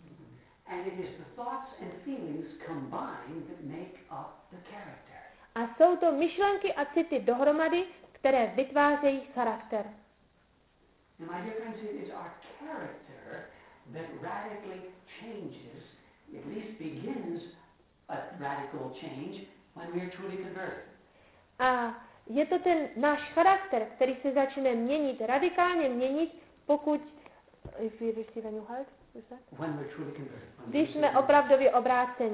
Speaker 2: And it is the thoughts and feelings combined that make up the character.
Speaker 1: A jsou to myšlenky a city dohromady, které vytvářejí charakter.
Speaker 2: And my dear friends, it is our character that radically changes, at least begins a radical change when we are truly converted.
Speaker 1: A je to ten náš charakter, který se začne měnit, radikálně měnit, pokud
Speaker 2: When we're truly converted.
Speaker 1: Když jsme opravdově obráceni.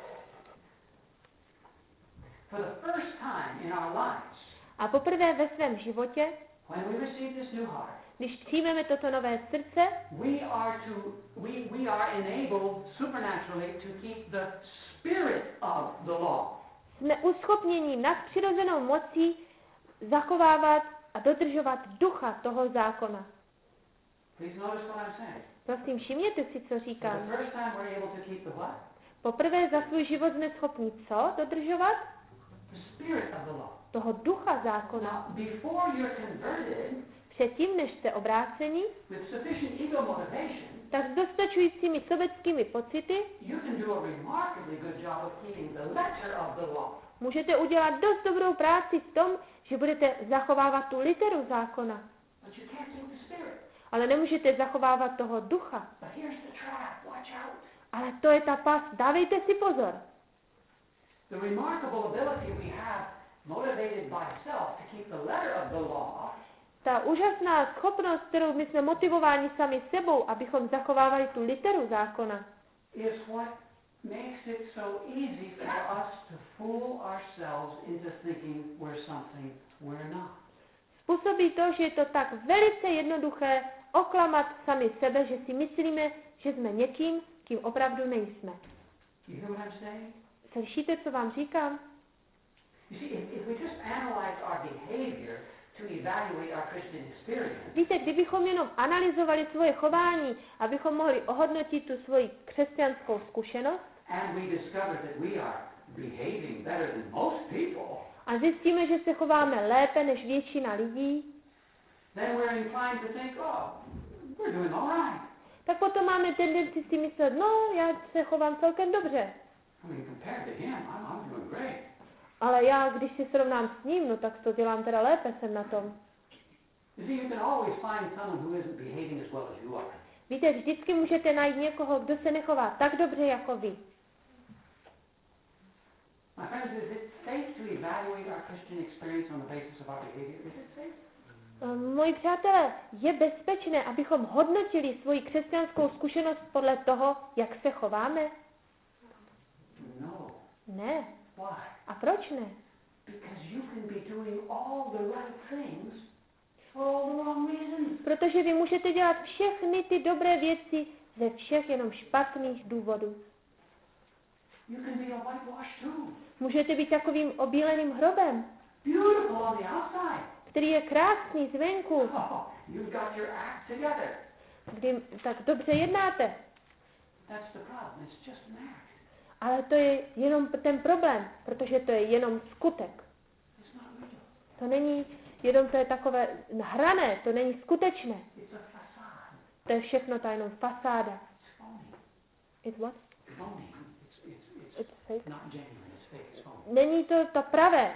Speaker 2: For the first time in our lives,
Speaker 1: A poprvé ve svém životě,
Speaker 2: when we receive this new heart,
Speaker 1: když přijmeme toto nové srdce,
Speaker 2: we are enabled supernaturally to keep the spirit of the law.
Speaker 1: Jsme uschopněni nadpřirozenou mocí zachovávat a dodržovat ducha toho zákona.
Speaker 2: Please notice what I'm saying.
Speaker 1: Prosím, všimněte si, co říkám.
Speaker 2: For the first time we're able to keep the what?
Speaker 1: Poprvé za svůj život jsme schopni co dodržovat?
Speaker 2: The spirit of the law.
Speaker 1: Toho ducha zákona.
Speaker 2: Now, before you're converted,
Speaker 1: Předtím, než jste obráceni,
Speaker 2: with sufficient ego motivation,
Speaker 1: tak s dostačujícími sobeckými pocity
Speaker 2: you can do a remarkably good job of keeping the letter of the law.
Speaker 1: můžete udělat dost dobrou práci v tom, že budete zachovávat tu literu zákona.
Speaker 2: But you can't keep the spirit.
Speaker 1: Ale nemůžete zachovávat toho ducha.
Speaker 2: But here's the trap. Watch out.
Speaker 1: Ale to je ta past. Dávejte si pozor.
Speaker 2: The remarkable ability we have, motivated by self, to keep the letter of the law,
Speaker 1: ta úžasná schopnost, kterou my jsme motivováni sami sebou, abychom zachovávali tu literu zákona,
Speaker 2: is what makes it so easy for us to fool ourselves into thinking we're something we're not.
Speaker 1: způsobí to, že je to tak velice jednoduché oklamat sami sebe, že si myslíme, že jsme někým, kým opravdu nejsme.
Speaker 2: You hear what I'm saying?
Speaker 1: Slyšíte, co vám říkám?
Speaker 2: You see, if we just analyze our behavior to evaluate our Christian experience,
Speaker 1: Víte, kdybychom jenom analyzovali svoje chování, abychom mohli ohodnotit tu svoji křesťanskou zkušenost,
Speaker 2: and we discover that we are behaving better than most people,
Speaker 1: a zjistíme, že se chováme lépe než většina lidí,
Speaker 2: then we're inclined to think, oh, we're doing all right.
Speaker 1: tak potom máme tendenci si myslet, no, já se chovám celkem dobře.
Speaker 2: I mean, compared to him, I'm doing great.
Speaker 1: Ale já, když si srovnám s ním, no tak to dělám teda lépe, jsem na tom.
Speaker 2: You see, you can always find someone who isn't behaving as well as you are.
Speaker 1: Víte, vždycky můžete najít někoho, kdo se nechová tak dobře jako vy.
Speaker 2: My friends, is it safe to evaluate our Christian experience on the basis of our behavior? Is it safe?
Speaker 1: Moji přátelé, je bezpečné, abychom hodnotili svoji křesťanskou zkušenost podle toho, jak se chováme?
Speaker 2: No.
Speaker 1: Ne.
Speaker 2: Why?
Speaker 1: A proč ne?
Speaker 2: Because you can be doing all the right things for all the wrong reasons.
Speaker 1: Protože vy můžete dělat všechny ty dobré věci ze všech jenom špatných důvodů.
Speaker 2: You can be a whitewash too.
Speaker 1: Můžete být takovým obíleným hrobem,
Speaker 2: Beautiful on the outside.
Speaker 1: který je krásný zvenku,
Speaker 2: Oh, you've got your act together.
Speaker 1: kdy tak dobře jednáte.
Speaker 2: That's the problem. It's just an act.
Speaker 1: Ale to je jenom ten problém, protože to je jenom skutek.
Speaker 2: It's not real.
Speaker 1: To není, jenom to je takové hrané, to není skutečné.
Speaker 2: It's a facade.
Speaker 1: To je všechno ta jenom fasáda.
Speaker 2: It's phony.
Speaker 1: It's what?
Speaker 2: Phony.
Speaker 1: It's fake.
Speaker 2: Not genuine. It's fake. It's phony.
Speaker 1: Není to pravé.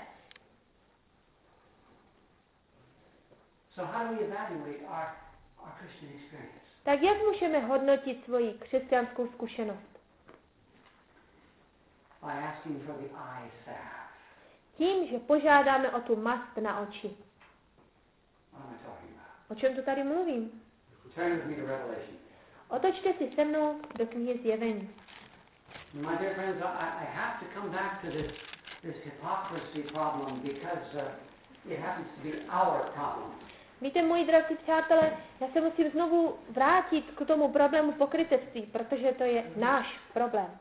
Speaker 2: So how do we evaluate our Christian experience?
Speaker 1: Tak jak můžeme hodnotit svoji křesťanskou zkušenost?
Speaker 2: By asking for the eye salve.
Speaker 1: Tím, že požádáme o tu mast na oči.
Speaker 2: What am I talking about?
Speaker 1: O čem to tady mluvím?
Speaker 2: Turn with me to Revelation.
Speaker 1: Otočte si se mnou do knihy Zjevení.
Speaker 2: My dear friends, I have to come back to this hypocrisy problem because it happens to be our problem.
Speaker 1: Víte, moji drazí přátelé, já se musím znovu vrátit k tomu problému pokrytectví, protože to je náš problém.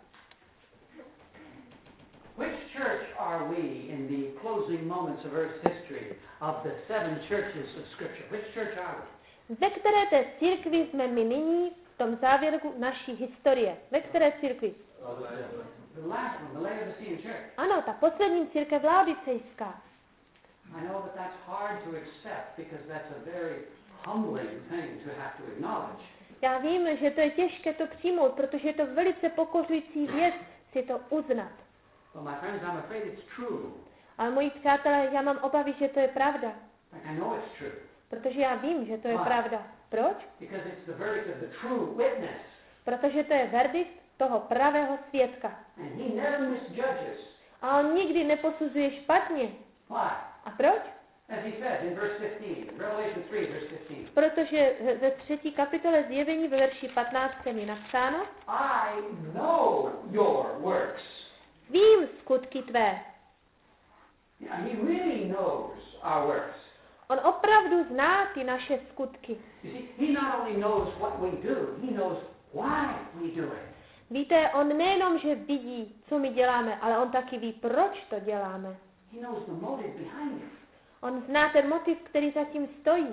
Speaker 2: Which church are we in the closing moments of Earth's history of the 7 churches of Scripture? Which church are we?
Speaker 1: Ve které té církvi jsme my nyní v tom závěru naší historie? Ve které církvi?
Speaker 2: The last one, the Laodicean church.
Speaker 1: Ano, ta poslední církev Laodicejská.
Speaker 2: I know that that's hard to accept because that's a very humbling thing to have to acknowledge.
Speaker 1: Já vím, že to je těžké to přijmout, protože je to velice pokořující věc si to uznat.
Speaker 2: Well, my friends, I'm afraid it's true.
Speaker 1: Ale moji přátelé, já mám obavy, že to je pravda.
Speaker 2: I know it's true.
Speaker 1: Protože já vím, že to je pravda. Proč?
Speaker 2: Because it's the verdict of the true witness.
Speaker 1: Protože to je verdikt toho pravého svědka.
Speaker 2: And he never misjudges.
Speaker 1: A on nikdy neposuzuje špatně.
Speaker 2: Why?
Speaker 1: A proč?
Speaker 2: As he said in verse 15, Revelation 3, verse 15.
Speaker 1: Protože ve 3. kapitole Zjevení ve verši 15 je napsáno:
Speaker 2: I know your works.
Speaker 1: Vím skutky tvé.
Speaker 2: Yeah, he really knows our works.
Speaker 1: On opravdu zná ty naše skutky.
Speaker 2: You see, he not only knows what we do, he knows why we do it.
Speaker 1: Víte, on nejenom, že vidí, co my děláme, ale on taky ví, proč to děláme.
Speaker 2: He knows the motive behind it.
Speaker 1: On zná ten motiv, který zatím stojí.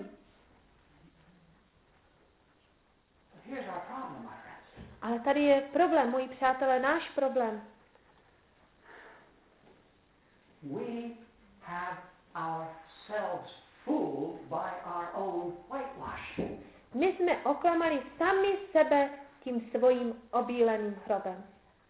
Speaker 2: But here's our problem, my friends.
Speaker 1: Ale tady je problém, moji přátelé, náš problém.
Speaker 2: We have ourselves fooled by our own whitewashing.
Speaker 1: My jsme oklamali sami sebe tím svým obíleným hrobem.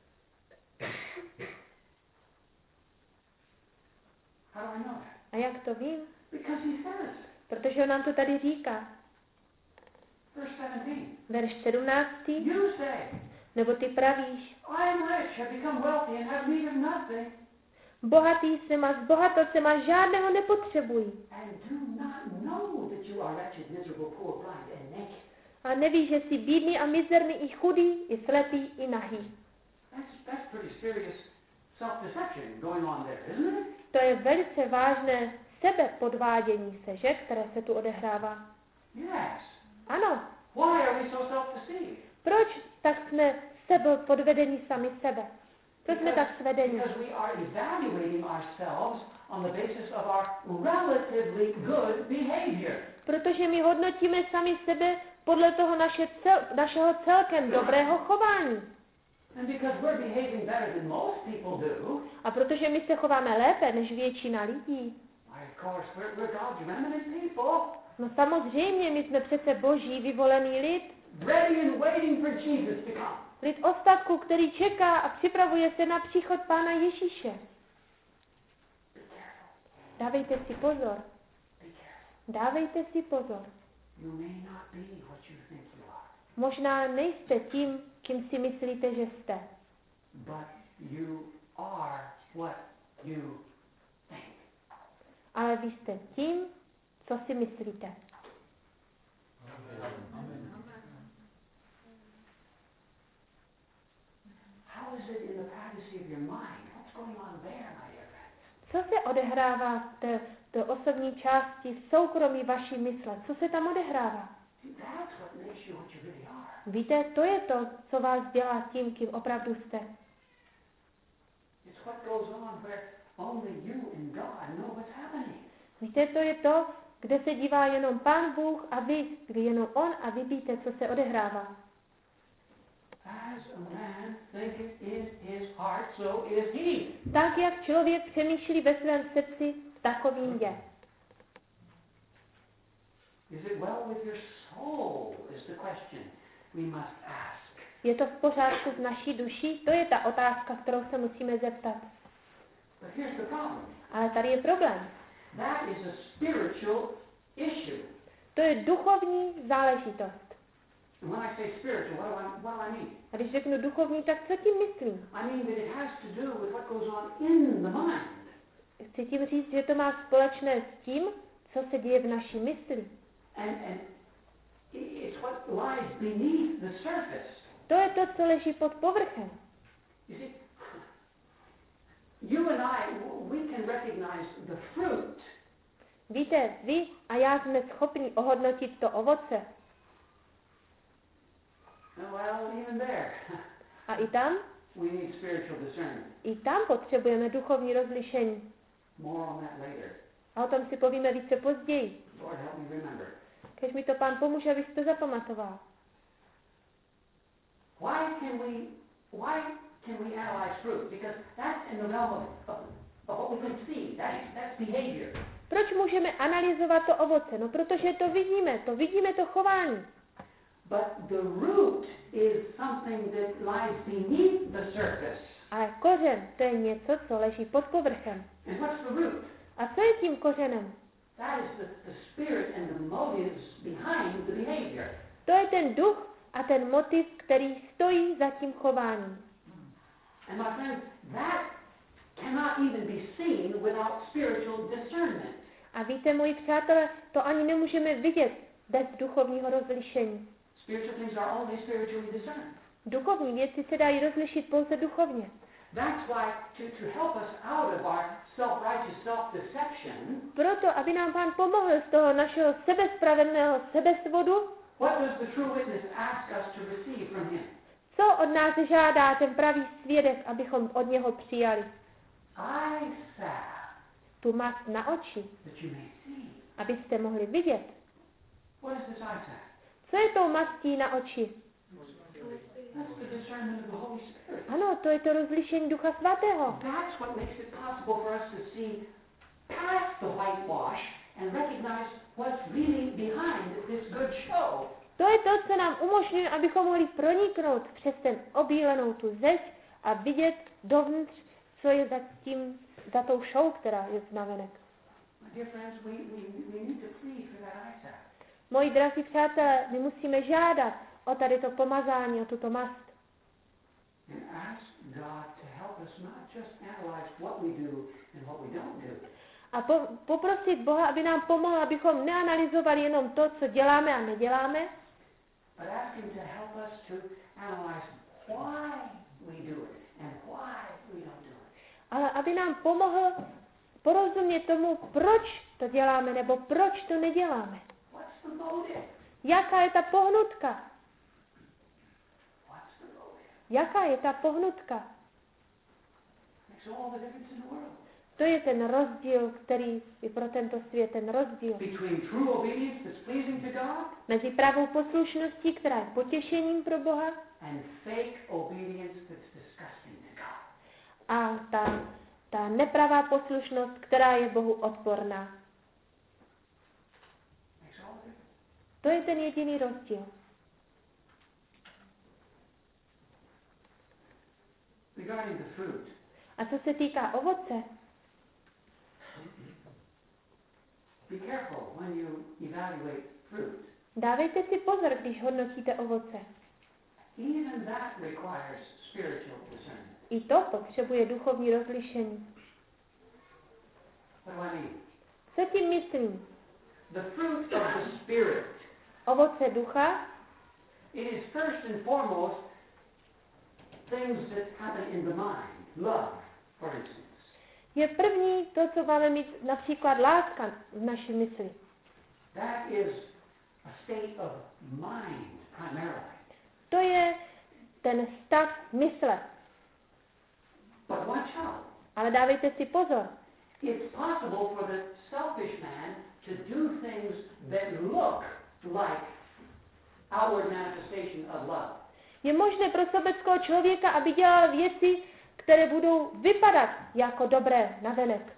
Speaker 2: How do I know that?
Speaker 1: A jak to vím?
Speaker 2: Because he says,
Speaker 1: Protože on nám to tady říká.
Speaker 2: verse 17,
Speaker 1: Verš 17.
Speaker 2: you say,
Speaker 1: Nebo ty pravíš,
Speaker 2: I am rich, have become wealthy, and have need of nothing.
Speaker 1: Bohatý jsem a s bohatocema žádného nepotřebují.
Speaker 2: and do not know that you are wretched, miserable, poor, blind, and naked.
Speaker 1: A neví, že jsi bídný a mizerný i chudý, i slepý, i nahý.
Speaker 2: That's pretty serious self-deception going on there, isn't it?
Speaker 1: To je velice vážné sebepodvádění se, že, které se tu odehrává.
Speaker 2: Yes.
Speaker 1: Ano.
Speaker 2: Why are we so self-deceived?
Speaker 1: Proč tak jsme sebepodvedení sami sebe? Proč jsme tak svedení?
Speaker 2: Because we are evaluating ourselves on the basis of our relatively good behavior.
Speaker 1: Protože my hodnotíme sami sebe podle toho našeho celkem dobrého chování.
Speaker 2: And because we're behaving better than most people do,
Speaker 1: A protože my se chováme lépe než většina lidí,
Speaker 2: of course, we're God's remnant people,
Speaker 1: no samozřejmě, my jsme přece boží vyvolený lid,
Speaker 2: ready and waiting for Jesus to come.
Speaker 1: lid ostatku, který čeká a připravuje se na příchod Pána Ježíše.
Speaker 2: Be careful.
Speaker 1: Dávejte si pozor.
Speaker 2: Be careful.
Speaker 1: Dávejte si pozor.
Speaker 2: You may not be what you think you are,
Speaker 1: Možná nejste tím, kým si myslíte, že jste.
Speaker 2: but you are what you think.
Speaker 1: Ale vy jste tím, co si myslíte.
Speaker 2: How is it in the privacy of your mind? What's going on there, my dear friend?
Speaker 1: Co se odehrává v té osobní části, v soukromí vaší mysle? Co se tam odehrává?
Speaker 2: That's what makes you what you really are.
Speaker 1: Víte, to je to, co vás dělá tím, kým opravdu jste.
Speaker 2: It's what goes on where only you and God know what's happening.
Speaker 1: Víte, to je to, kde se dívá jenom Pán Bůh a vy, kdy jenom On a vy víte, co se odehrává.
Speaker 2: As a man thinketh in his heart, so is he.
Speaker 1: Tak, jak člověk přemýšlí ve svém srdci, takovým je.
Speaker 2: Is it well with your soul is the question we must ask.
Speaker 1: Je to v pořádku s naší duší? To je ta otázka, kterou se musíme zeptat.
Speaker 2: But here's the problem.
Speaker 1: Ale tady je problém.
Speaker 2: That is a spiritual issue.
Speaker 1: To je duchovní záležitost.
Speaker 2: And when I say spiritual, what do I mean?
Speaker 1: A když řeknu duchovní, tak co tím myslím?
Speaker 2: I mean that it has to do with what goes on in the mind.
Speaker 1: Chci tím říct, že to má společné s tím, co se děje v naší mysli.
Speaker 2: And it's what lies beneath the surface.
Speaker 1: To je to, co leží pod povrchem.
Speaker 2: You see, you and I, we can recognize the fruit.
Speaker 1: Víte, vy a já jsme schopni ohodnotit to ovoce.
Speaker 2: Well, even there,
Speaker 1: A i tam potřebujeme duchovní rozlišení.
Speaker 2: More on that later.
Speaker 1: A o tom si povíme více později.
Speaker 2: Lord, help me remember.
Speaker 1: Kež mi to Pán pomůže, abych to zapamatoval.
Speaker 2: Why can we analyze fruit? Because that's in the realm of what we can see. That's behavior.
Speaker 1: Proč můžeme analyzovat to ovoce? No, protože to vidíme to chování.
Speaker 2: But the root is something that lies beneath the surface.
Speaker 1: Ale kořen, to je něco, co leží pod povrchem.
Speaker 2: And what's the root?
Speaker 1: A co je tím kořenem?
Speaker 2: That is the spirit and the motives behind the behavior.
Speaker 1: To je ten duch a ten motiv, který stojí za tím chováním.
Speaker 2: And my friends, that cannot even be seen without spiritual discernment.
Speaker 1: A víte, moji přátelé, to ani nemůžeme vidět bez duchovního rozlišení.
Speaker 2: Spiritual things are only spiritually discerned.
Speaker 1: Duchovní věci se dají rozlišit pouze duchovně.
Speaker 2: That's why to help us out of our self-righteous self-deception.
Speaker 1: Proto, aby nám Pán pomohl z toho našeho sebespravedlného sebesvodu,
Speaker 2: What does the true witness ask us to receive from him?
Speaker 1: co od nás žádá ten pravý svědek, abychom od něho přijali?
Speaker 2: Eye salve,
Speaker 1: Tu mast na oči,
Speaker 2: that you may see.
Speaker 1: abyste mohli vidět.
Speaker 2: What is this eye salve?
Speaker 1: Co je tou mastí na oči?
Speaker 2: That's the discernment of the Holy Spirit.
Speaker 1: Ano, to je to rozlišení Ducha Svatého.
Speaker 2: That's what makes it possible for us to see past the whitewash and recognize what's really behind this good show.
Speaker 1: To je to, co nám umožňuje, abychom mohli proniknout přes ten obílenou tu zeď a vidět dovnitř, co je za tou show, která je znavenek.
Speaker 2: My dear friends, we need to plead for that eye salve.
Speaker 1: Moji drazí přátelé, my musíme žádat o tady to pomazání, o tuto mast.
Speaker 2: And ask God to help us not just analyze what we do and what we don't do.
Speaker 1: A poprosit Boha, aby nám pomohl, abychom neanalyzovali jenom to, co děláme a neděláme,
Speaker 2: But ask him to help us to analyze why we do it and why we don't do it.
Speaker 1: ale aby nám pomohl porozumět tomu, proč to děláme nebo proč to neděláme.
Speaker 2: What's the motive?
Speaker 1: Jaká je ta pohnutka?
Speaker 2: What's the motive?
Speaker 1: Jaká je ta pohnutka?
Speaker 2: Makes all the difference in the world.
Speaker 1: To je ten rozdíl, který je pro tento svět ten rozdíl.
Speaker 2: Between true obedience that's pleasing to God
Speaker 1: Mezi pravou poslušností, která je potěšením pro Boha,
Speaker 2: and fake obedience that's disgusting to God.
Speaker 1: a ta nepravá poslušnost, která je Bohu odporná.
Speaker 2: Makes all the difference.
Speaker 1: To je ten jediný rozdíl.
Speaker 2: Regarding the fruit,
Speaker 1: A co se týká ovoce,
Speaker 2: be careful when you evaluate fruit.
Speaker 1: dávejte si pozor, když hodnotíte ovoce.
Speaker 2: Even that requires spiritual discernment.
Speaker 1: I to potřebuje duchovní rozlišení.
Speaker 2: What do I mean?
Speaker 1: Co tím myslím?
Speaker 2: The fruit of the Spirit,
Speaker 1: Ovoce ducha,
Speaker 2: it is first and foremost things that happen in the mind. Love, for instance.
Speaker 1: je první to, co máme mít, například láska v naší mysli.
Speaker 2: That is a state of mind primarily.
Speaker 1: To je ten stav mysle.
Speaker 2: But watch out.
Speaker 1: Ale dávejte si pozor.
Speaker 2: It's possible for the selfish man to do things that look like outward manifestation of love.
Speaker 1: Je možné pro sobeckého člověka, aby dělal věci, které budou vypadat jako dobré navenek.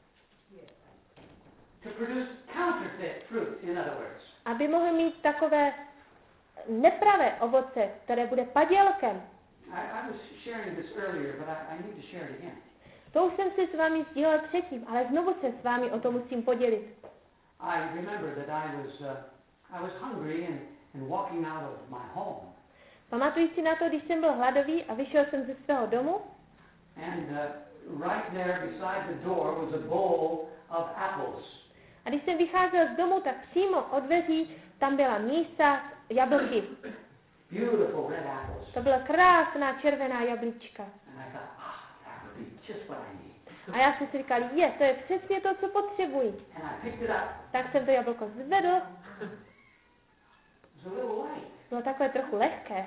Speaker 2: To produce counterfeit fruit, in other words.
Speaker 1: Aby mohl mít takové nepravé ovoce, které bude padělkem.
Speaker 2: I was sharing this earlier, but I need to share it again.
Speaker 1: To už jsem si s vámi sdílel předtím, ale znovu se s vámi o to musím podělit.
Speaker 2: I remember that I was hungry and walking out of my home.
Speaker 1: Pamatuji si na to, když jsem byl hladový a vyšel jsem ze svého domu.
Speaker 2: And right there beside the door was a bowl of apples.
Speaker 1: A když jsem vycházel z domu, tak přímo od dveří tam byla mísa jablky.
Speaker 2: Beautiful red apples.
Speaker 1: To byla krásná červená jablíčka.
Speaker 2: And I thought, that would be just what I need.
Speaker 1: A já jsem si říkal, to je přesně to, co potřebuji.
Speaker 2: And I picked it up.
Speaker 1: Tak jsem to jablko zvedl.
Speaker 2: It was a little light.
Speaker 1: Bylo takové trochu lehké.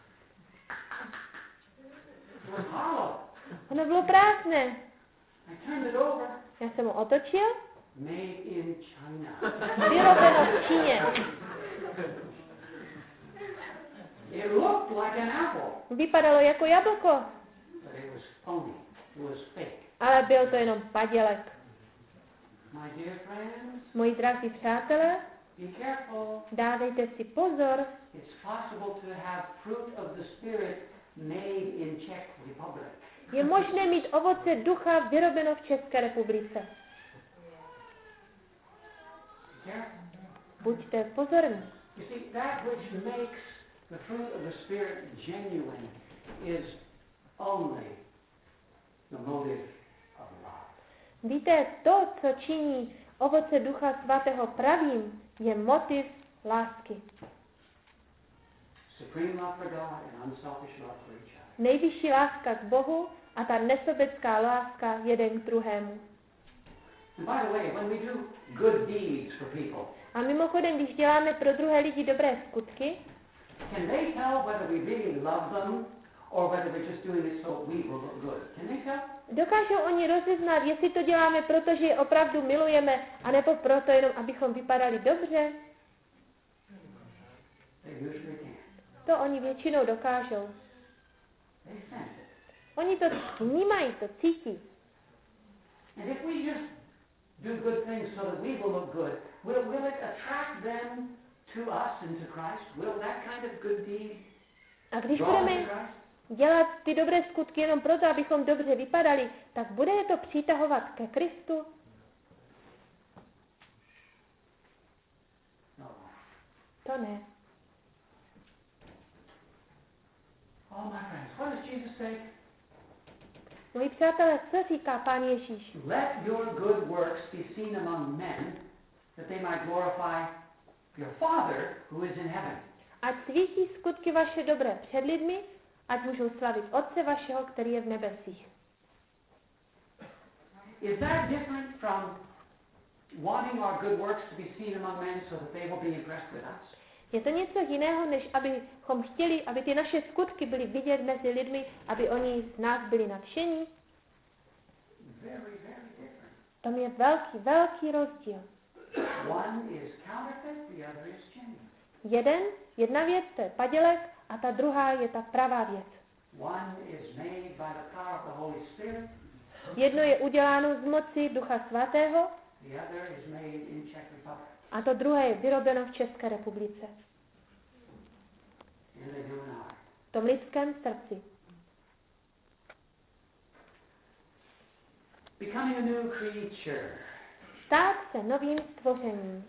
Speaker 2: It was hollow.
Speaker 1: Ono bylo prázdné.
Speaker 2: I turned it over.
Speaker 1: Já jsem ho otočil.
Speaker 2: Made in China.
Speaker 1: Vyrobeno v Číně.
Speaker 2: It looked like an apple,
Speaker 1: Vypadalo jako jablko,
Speaker 2: but it was phony. It was fake.
Speaker 1: ale byl to jenom padělek.
Speaker 2: My dear friends,
Speaker 1: Moji drazí přátelé,
Speaker 2: be careful.
Speaker 1: dávejte si pozor.
Speaker 2: It's possible to have fruit of the Spirit made in Czech Republic.
Speaker 1: Je možné mít ovoce ducha vyrobeno v České republice. Buďte pozorní.
Speaker 2: You see, that which makes the fruit of the Spirit genuine is only the motive of love.
Speaker 1: Víte, to, co činí ovoce ducha svatého pravým, je motiv lásky.
Speaker 2: Supreme love for God and unselfish love for each other.
Speaker 1: Nejvyšší láska k Bohu a ta nesobecká láska jeden k druhému.
Speaker 2: And by the way, when we do good deeds for people,
Speaker 1: A mimochodem, když děláme pro druhé lidi dobré skutky,
Speaker 2: can they tell whether we really love them or whether we're just doing it so we will look good? Can they tell?
Speaker 1: dokážou oni rozeznat, jestli to děláme proto, že je opravdu milujeme, anebo proto jenom, abychom vypadali dobře?
Speaker 2: They usually can.
Speaker 1: To oni většinou dokážou.
Speaker 2: They sense it.
Speaker 1: Oni to vnímají, to cítí.
Speaker 2: And if we just do good things so that we will look good, will it attract them to us and to Christ? Will that kind of good deed
Speaker 1: A když
Speaker 2: draw them
Speaker 1: budeme
Speaker 2: to Christ?
Speaker 1: dělat ty dobré skutky jenom proto, abychom dobře vypadali, tak bude je to přitahovat ke Kristu?
Speaker 2: No.
Speaker 1: To ne.
Speaker 2: Oh, my friends, what does Jesus say?
Speaker 1: Moji přátelé, co říká Pán Ježíš?
Speaker 2: Let your good works be seen among men, that they might glorify your Father who is in heaven.
Speaker 1: Ať svítí skutky vaše dobré před lidmi, ať můžou slavit Otce vašeho, který je v nebesích.
Speaker 2: Is that different from wanting our good works to be seen among men so that they will be impressed with us?
Speaker 1: Je to něco jiného, než abychom chtěli, aby ty naše skutky byly vidět mezi lidmi, aby oni z nás byli nadšení?
Speaker 2: Very, very different.
Speaker 1: Tam je velký rozdíl.
Speaker 2: One is counterfeit, the other is genuine.
Speaker 1: Jedna věc, to je padělek, a ta druhá je ta pravá věc.
Speaker 2: One is made by the power of the Holy Spirit.
Speaker 1: Jedno je uděláno z moci Ducha Svatého,
Speaker 2: The other is made in Czech Republic.
Speaker 1: a to druhé je vyrobeno v České republice.
Speaker 2: In the human heart.
Speaker 1: V tom lidském srdci.
Speaker 2: Becoming a new creature.
Speaker 1: Stát se novým stvořením.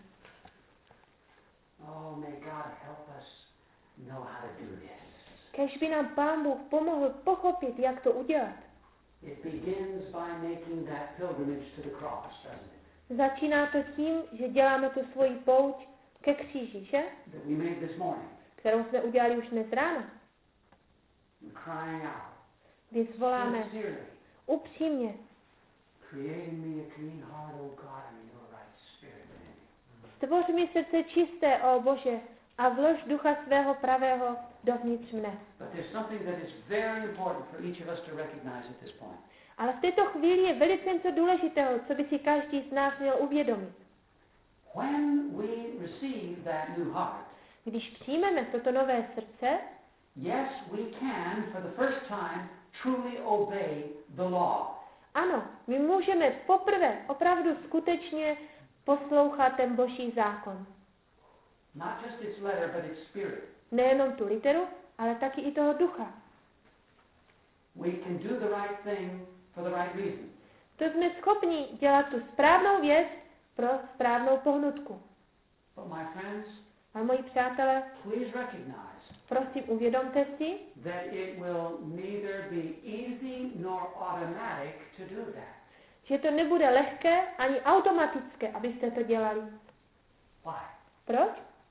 Speaker 2: Oh, may God help us know how to do this.
Speaker 1: Kéž by nám Pán Bůh pomohl pochopit, jak to udělat.
Speaker 2: It begins by making that pilgrimage to the cross, doesn't it?
Speaker 1: Začíná to tím, že děláme tu svoji pouť ke kříži, že?
Speaker 2: That we made this morning.
Speaker 1: Kterou jsme udělali už dnes ráno.
Speaker 2: Crying out.
Speaker 1: Kdy zvoláme
Speaker 2: Sincerely.
Speaker 1: upřímně.
Speaker 2: Create in me a clean heart, O God, and renew a right spirit within me.
Speaker 1: Stvoř mi srdce čisté, ó Bože, a vlož ducha svého pravého dovnitř mne.
Speaker 2: But there's something that is very important for each of us to recognize at this point.
Speaker 1: Ale v této chvíli je velice něco důležitého, co by si každý z nás měl uvědomit.
Speaker 2: When we receive that new heart,
Speaker 1: Když přijmeme toto nové srdce,
Speaker 2: yes, we can, for the first time, truly obey the law.
Speaker 1: ano, my můžeme poprvé opravdu skutečně poslouchat ten Boží zákon.
Speaker 2: Not just its letter, but its spirit.
Speaker 1: Nejenom tu literu, ale taky i toho ducha.
Speaker 2: We can do the right thing for the right reason.
Speaker 1: To jsme schopni dělat tu správnou věc pro správnou pohnutku.
Speaker 2: But my friends,
Speaker 1: A moji přátelé,
Speaker 2: please recognize
Speaker 1: prosím uvědomte si,
Speaker 2: that it will neither be easy nor automatic to do that.
Speaker 1: že to nebude lehké ani automatické, abyste to dělali.
Speaker 2: Why?
Speaker 1: Proč?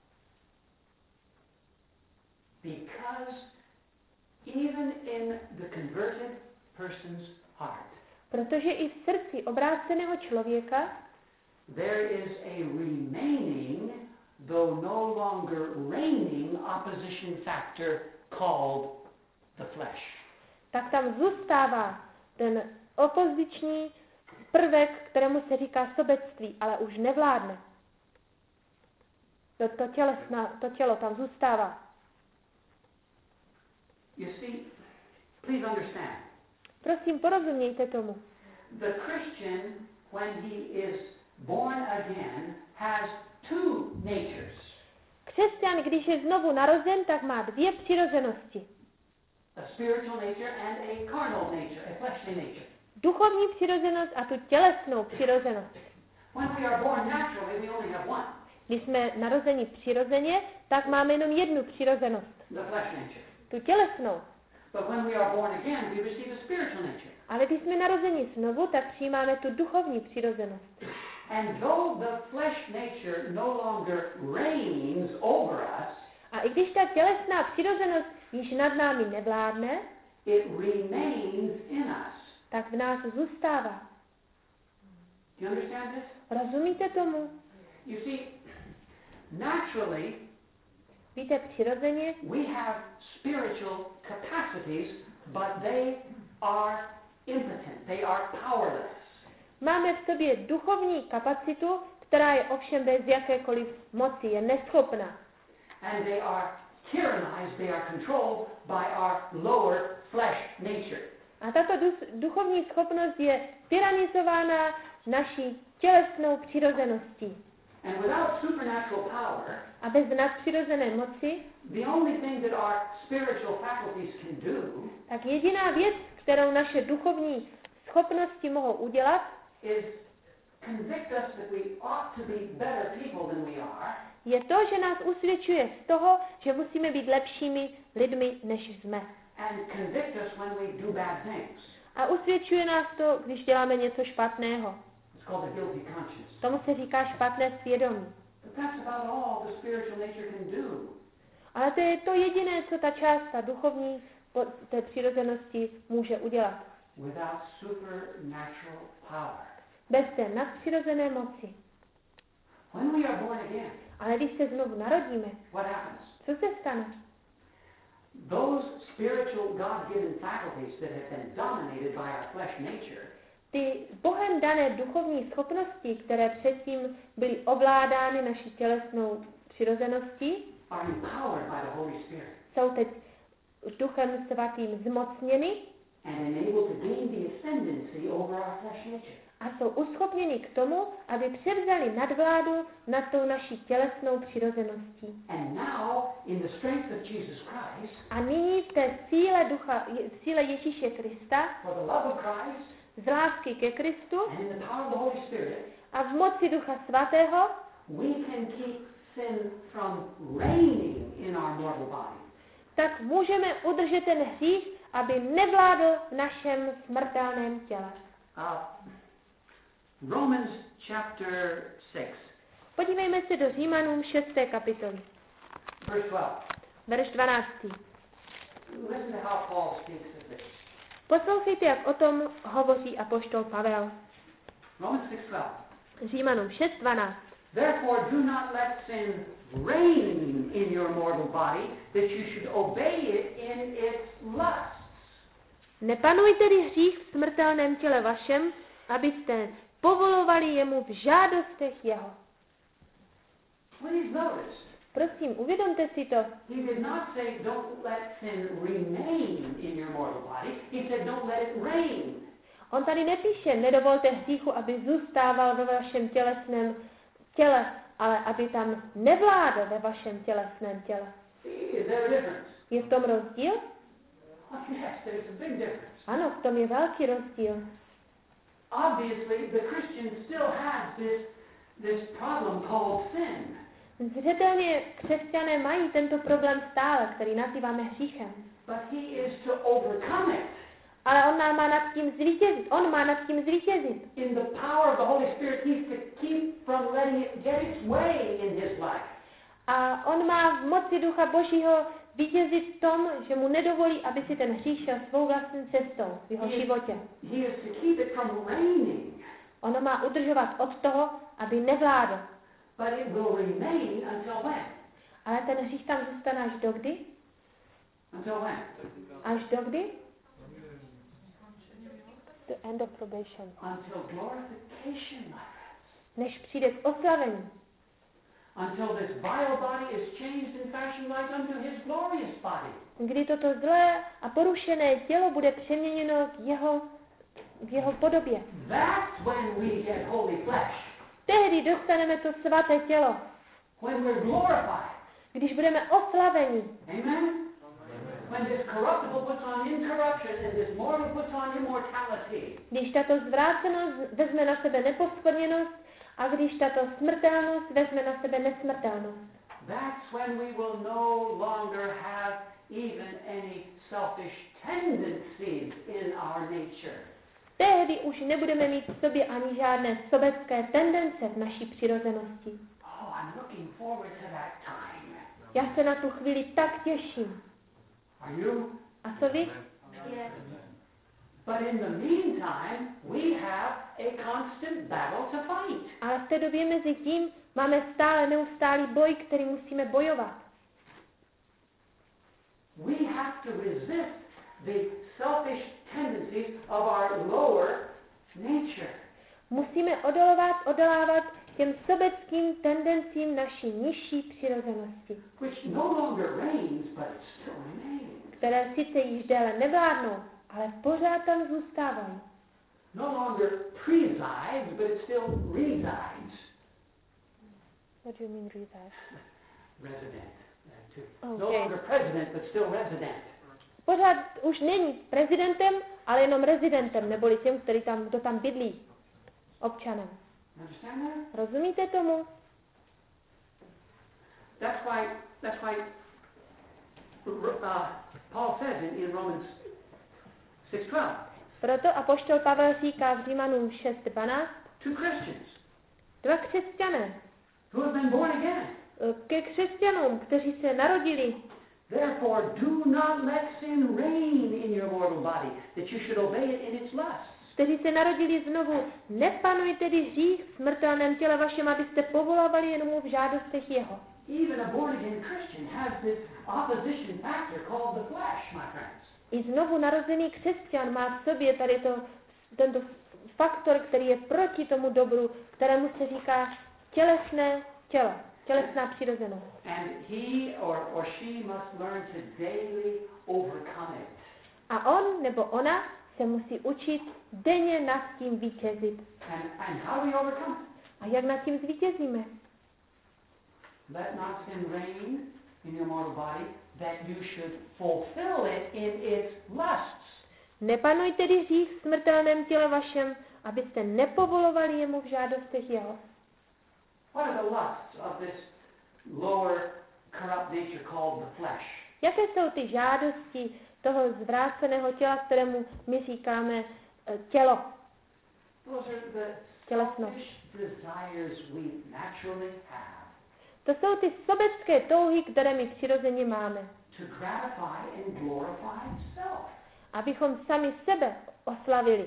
Speaker 2: Because even in the converted person's heart,
Speaker 1: Protože i v srdci obráceného člověka
Speaker 2: there is a remaining, though no longer reigning, opposition factor called the flesh.
Speaker 1: tak tam zůstává ten opoziční prvek, kterému se říká sobectví, ale už nevládne. To tělo tam zůstává.
Speaker 2: You see, please understand,
Speaker 1: Prosím, porozumějte tomu.
Speaker 2: the Christian, when he is born again, has two natures.
Speaker 1: Křesťan, když je znovu narozen, tak má dvě přirozenosti.
Speaker 2: A spiritual nature and a carnal nature, a fleshly nature.
Speaker 1: Duchovní přirozenost a tu tělesnou přirozenost.
Speaker 2: When we are born naturally, we only have one,
Speaker 1: Když jsme narozeni přirozeně, tak máme jenom jednu přirozenost.
Speaker 2: the flesh nature.
Speaker 1: Tu tělesnou.
Speaker 2: But when we are born again, we receive a spiritual nature.
Speaker 1: Ale když jsme narozeni znovu, tak přijímáme tu duchovní přirozenost.
Speaker 2: And though the flesh nature no longer reigns over us,
Speaker 1: A i když ta tělesná přirozenost již nad námi nevládne,
Speaker 2: it remains in us.
Speaker 1: tak v nás zůstává.
Speaker 2: Do you understand this?
Speaker 1: Rozumíte tomu?
Speaker 2: You see, naturally,
Speaker 1: Víte, přirozeně
Speaker 2: we have spiritual capacities, but they are impotent. They are powerless.
Speaker 1: máme v sobě duchovní kapacitu, která je ovšem bez jakékoliv moci, je neschopná.
Speaker 2: And they are tyrannized, they are controlled by our lower flesh nature.
Speaker 1: A tato duchovní schopnost je tyranizována naší tělesnou přirozeností.
Speaker 2: And without supernatural power,
Speaker 1: A bez nadpřirozené moci,
Speaker 2: the only thing that our spiritual faculties can do
Speaker 1: tak jediná věc, kterou naše duchovní schopnosti mohou udělat,
Speaker 2: is convict us that we ought to be better people than we are,
Speaker 1: je to, že nás usvědčuje z toho, že musíme být lepšími lidmi, než jsme.
Speaker 2: and convict us when we do bad things.
Speaker 1: A usvědčuje nás to, když děláme něco špatného.
Speaker 2: It's called a guilty conscience.
Speaker 1: Tomu se říká špatné svědomí.
Speaker 2: But that's about all the spiritual nature can do.
Speaker 1: Ale to je to jediné, co ta část, ta duchovní té přirozenosti může udělat.
Speaker 2: Without supernatural power.
Speaker 1: Bez té nadpřirozené moci.
Speaker 2: When we are born again,
Speaker 1: Ale když se znovu narodíme,
Speaker 2: what happens?
Speaker 1: co se stane?
Speaker 2: Those spiritual God-given faculties that have been dominated by our flesh nature,
Speaker 1: Ty Bohem dané duchovní schopnosti, které předtím byly ovládány naší tělesnou přirozeností,
Speaker 2: are empowered by the Holy Spirit
Speaker 1: jsou teď Duchem Svatým zmocněny
Speaker 2: and enabled to gain the ascendancy over our flesh nature.
Speaker 1: a jsou uschopněny k tomu, aby převzali nadvládu nad tou naší tělesnou přirozeností.
Speaker 2: And now, in the strength of Jesus Christ,
Speaker 1: A nyní v té síle Ježíše Krista,
Speaker 2: for the love of Christ,
Speaker 1: z lásky ke Kristu
Speaker 2: and in the power of the Holy Spirit,
Speaker 1: a v moci Ducha Svatého,
Speaker 2: we can keep sin from reigning in our mortal body.
Speaker 1: tak můžeme udržet ten hřích, aby nevládl v našem smrtelném těle.
Speaker 2: Romans chapter 6,
Speaker 1: Podívejme se do Římanům 6. kapitoly,
Speaker 2: verse 12.
Speaker 1: verš 12.
Speaker 2: Listen to how Paul speaks of this.
Speaker 1: Poslouchejte, jak o tom hovoří apoštol Pavel.
Speaker 2: Romans 6:12.
Speaker 1: Římanům 6, 12.
Speaker 2: Therefore do not let sin reign in your mortal body, that you should obey it in its lusts.
Speaker 1: Nepanuj tedy hřích v smrtelném těle vašem, abyste povolovali jemu v žádostech jeho.
Speaker 2: Please notice,
Speaker 1: Prosím, uvědomte si to.
Speaker 2: he did not say don't let sin remain in your mortal body. He said don't let it reign.
Speaker 1: On tady nepíše, nedovolte hříchu, aby zůstával ve vašem tělesném těle, ale aby tam nevládl ve vašem tělesném těle.
Speaker 2: Is there a difference?
Speaker 1: Je v tom rozdíl?
Speaker 2: Oh, yes, there's a big difference.
Speaker 1: Ano, v tom je velký rozdíl.
Speaker 2: Obviously, the Christian still has this problem called sin.
Speaker 1: Zřetelně křesťané mají tento problém stále, který nazýváme hříchem.
Speaker 2: But he is to overcome it
Speaker 1: Ale on má nad tím zvítězit. On má nad tím zvítězit.
Speaker 2: in the power of the Holy Spirit. He's to keep from letting it get its way in his life.
Speaker 1: A on má v moci Ducha Božího vítězit v tom, že mu nedovolí, aby si ten hřích šel svou vlastní cestou v jeho životě.
Speaker 2: He is to keep it from reigning.
Speaker 1: Ono má udržovat od toho, aby nevládl.
Speaker 2: But it will remain until when?
Speaker 1: Ale ten hřích tam zůstane až do kdy?
Speaker 2: Until when?
Speaker 1: Až do kdy? The end of probation.
Speaker 2: Until glorification, my friends.
Speaker 1: Než přijde k oslavení.
Speaker 2: Until this vile body is changed and fashioned like unto his glorious body.
Speaker 1: Kdy toto zlé a porušené tělo bude přeměněno v jeho podobě.
Speaker 2: That's when we get holy flesh.
Speaker 1: Tehdy dostaneme to svaté tělo.
Speaker 2: When we're glorified.
Speaker 1: Když budeme oslaveni.
Speaker 2: Amen? When this corruptible puts on incorruption and this mortal puts on immortality.
Speaker 1: Když tato zvrácenost vezme na sebe neposkvrněnost a když tato smrtelnost vezme na sebe nesmrtelnost.
Speaker 2: That's when we will no longer have even any selfish tendencies in our nature.
Speaker 1: Tehdy už nebudeme mít v sobě ani žádné sobecké tendence v naší přirozenosti.
Speaker 2: Oh, I'm looking forward to that time.
Speaker 1: Já se na tu chvíli tak těším.
Speaker 2: Are you?
Speaker 1: A co vy?
Speaker 3: Yes.
Speaker 2: But in the meantime, we have a constant battle to fight.
Speaker 1: Ale v té době mezi tím máme neustálý boj, který musíme bojovat.
Speaker 2: We have to resist the selfish tendencies of our lower nature.
Speaker 1: Musíme odolávat těm sobeckým tendencím naší nižší přirozenosti,
Speaker 2: Which no longer reigns, but it still remains.
Speaker 1: které sice již déle nevládnou, ale pořád tam zůstávají.
Speaker 2: No longer presides, but it still resides.
Speaker 1: What do you mean reside?
Speaker 2: Resident.
Speaker 1: Okay.
Speaker 2: No longer president, but still resident.
Speaker 1: Pořád už není prezidentem, ale jenom rezidentem, neboli tím, kdo tam bydlí, občanem.
Speaker 2: Understand that?
Speaker 1: Rozumíte tomu?
Speaker 2: That's why Paul says in Romans 6:12.
Speaker 1: Proto apoštol Pavel říká v Římanům 6:12,
Speaker 2: two Christians
Speaker 1: dva křesťané,
Speaker 2: who have been born again.
Speaker 1: ke křesťanům, kteří se narodili.
Speaker 2: Therefore, do not let sin reign in your mortal body, that you should obey it in its lusts.
Speaker 1: Kteří se narodili znovu, nepanuj tedy hřích v smrtelném těle vašem, abyste povolávali jenom v žádostech jeho.
Speaker 2: Even a born-again Christian has this opposition factor called the flesh, my friends.
Speaker 1: I znovu narozený křesťan má v sobě tady tento faktor, který je proti tomu dobru, kterému se říká tělesné tělo, tělesná přirozenost.
Speaker 2: And he or she must learn to daily overcome it.
Speaker 1: A on nebo ona se musí učit denně nad tím vítězit.
Speaker 2: And how do we overcome it?
Speaker 1: A jak nad tím zvítězíme?
Speaker 2: Let not sin reign in your mortal body, that you should fulfill it in its lusts.
Speaker 1: Nepanuj tedy hřích v smrtelném těle vašem, abyste nepovolovali jemu v žádostech jeho.
Speaker 2: What are the lusts of this lower corrupt nature called the flesh?
Speaker 1: Jaké jsou ty žádosti toho zvráceného těla, kterému my říkáme tělo?
Speaker 2: Those are the
Speaker 1: Tělesnost.
Speaker 2: selfish desires we naturally have
Speaker 1: To jsou ty sobecké touhy, které my přirozeně máme.
Speaker 2: to gratify and glorify self.
Speaker 1: Abychom sami sebe oslavili.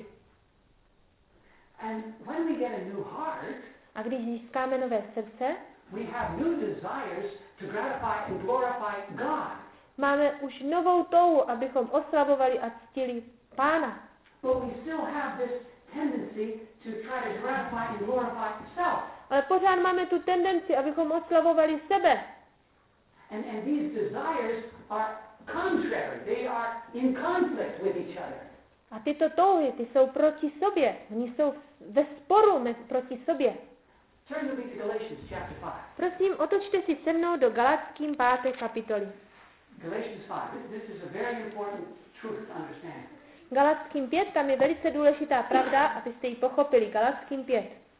Speaker 2: And when we get a new heart,
Speaker 1: A když získáme nové srdce,
Speaker 2: we have new desires to gratify and glorify God.
Speaker 1: máme už novou touhu, abychom oslavovali a ctili Pána.
Speaker 2: But we still have this tendency to try to gratify and glorify self.
Speaker 1: Ale pořád máme tu tendenci, abychom oslavovali sebe.
Speaker 2: And these desires are contrary. They are in conflict with each other.
Speaker 1: A tyto touhy, ty jsou proti sobě. Oni jsou ve sporu proti sobě.
Speaker 2: Turn with me to Galatians chapter 5.
Speaker 1: Prosím, otočte si se mnou do Galatským 5. kapitoly.
Speaker 2: Galatians 5. This is a very important truth to understand.
Speaker 1: Galatským 5, tam je velice důležitá pravda, abyste ji pochopili. Galatským 5.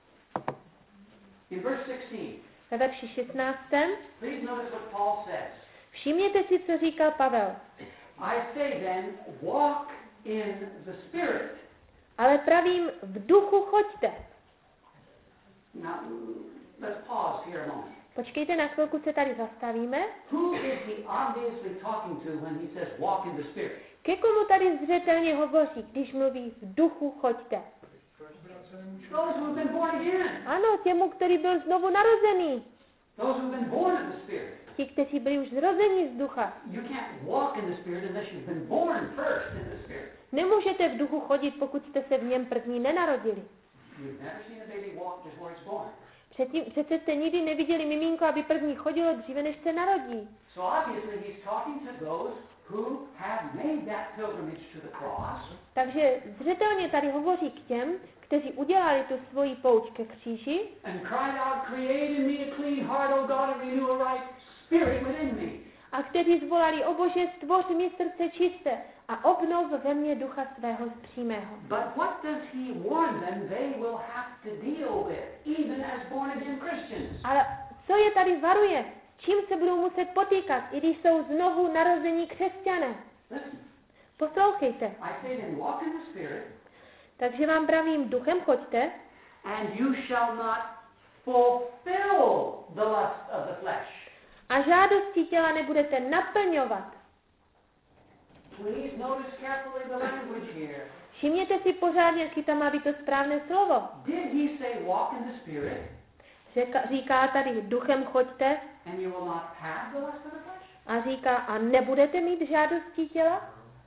Speaker 2: In verse 16,
Speaker 1: Ve verši 16.
Speaker 2: please notice what Paul says.
Speaker 1: Všimněte si, co říkal Pavel.
Speaker 2: I say then, walk in the Spirit.
Speaker 1: Ale pravím, v duchu choďte.
Speaker 2: Now, let's pause here a moment.
Speaker 1: Počkejte, na chvilku se tady zastavíme.
Speaker 2: Who is he obviously talking to when he says walk in the Spirit?
Speaker 1: Ke komu tady zřetelně hovoří, když mluví v duchu choďte?
Speaker 2: Those who have been born again.
Speaker 1: Ano, těmu, který byl znovu narozený.
Speaker 2: Those who have been born of the Spirit.
Speaker 1: Ti, kteří byli už zrozeni z ducha.
Speaker 2: You can't walk in the Spirit unless you've been born first in the Spirit.
Speaker 1: Nemůžete v duchu chodit, pokud jste se v něm první nenarodili.
Speaker 2: You've never seen a baby walk before it's born.
Speaker 1: Přece jste nikdy neviděli miminko, aby první chodilo dříve, než se narodí.
Speaker 2: So obviously he's talking to those who have made that pilgrimage to the cross.
Speaker 1: Takže zřetelně tady hovoří k těm, kteří udělali tu svoji pouť ke kříži
Speaker 2: And cried out, create in me a clean heart, O God, and renew a right spirit within me.
Speaker 1: a kteří zvolali, o Bože, stvoř mi srdce čisté a obnov ve mně ducha svého zpřímého.
Speaker 2: But what does he warn them they will have to deal with, even as born-again Christians?
Speaker 1: Ale co je tady varuje? S čím se budou muset potýkat, i když jsou znovu narození křesťané?
Speaker 2: Listen,
Speaker 1: Poslouchejte.
Speaker 2: I say then, walk in the Spirit,
Speaker 1: Takže vám pravím, duchem choďte
Speaker 2: and you shall not fulfill the lust of the flesh.
Speaker 1: a žádosti těla nebudete naplňovat.
Speaker 2: Please notice carefully the language here.
Speaker 1: Všimněte si pořádně, jaký tam má být to správné slovo.
Speaker 2: Did he say walk in the Spirit,
Speaker 1: Říká tady, duchem choďte
Speaker 2: and you will not have the lust of the flesh?
Speaker 1: a říká, a nebudete mít žádosti těla?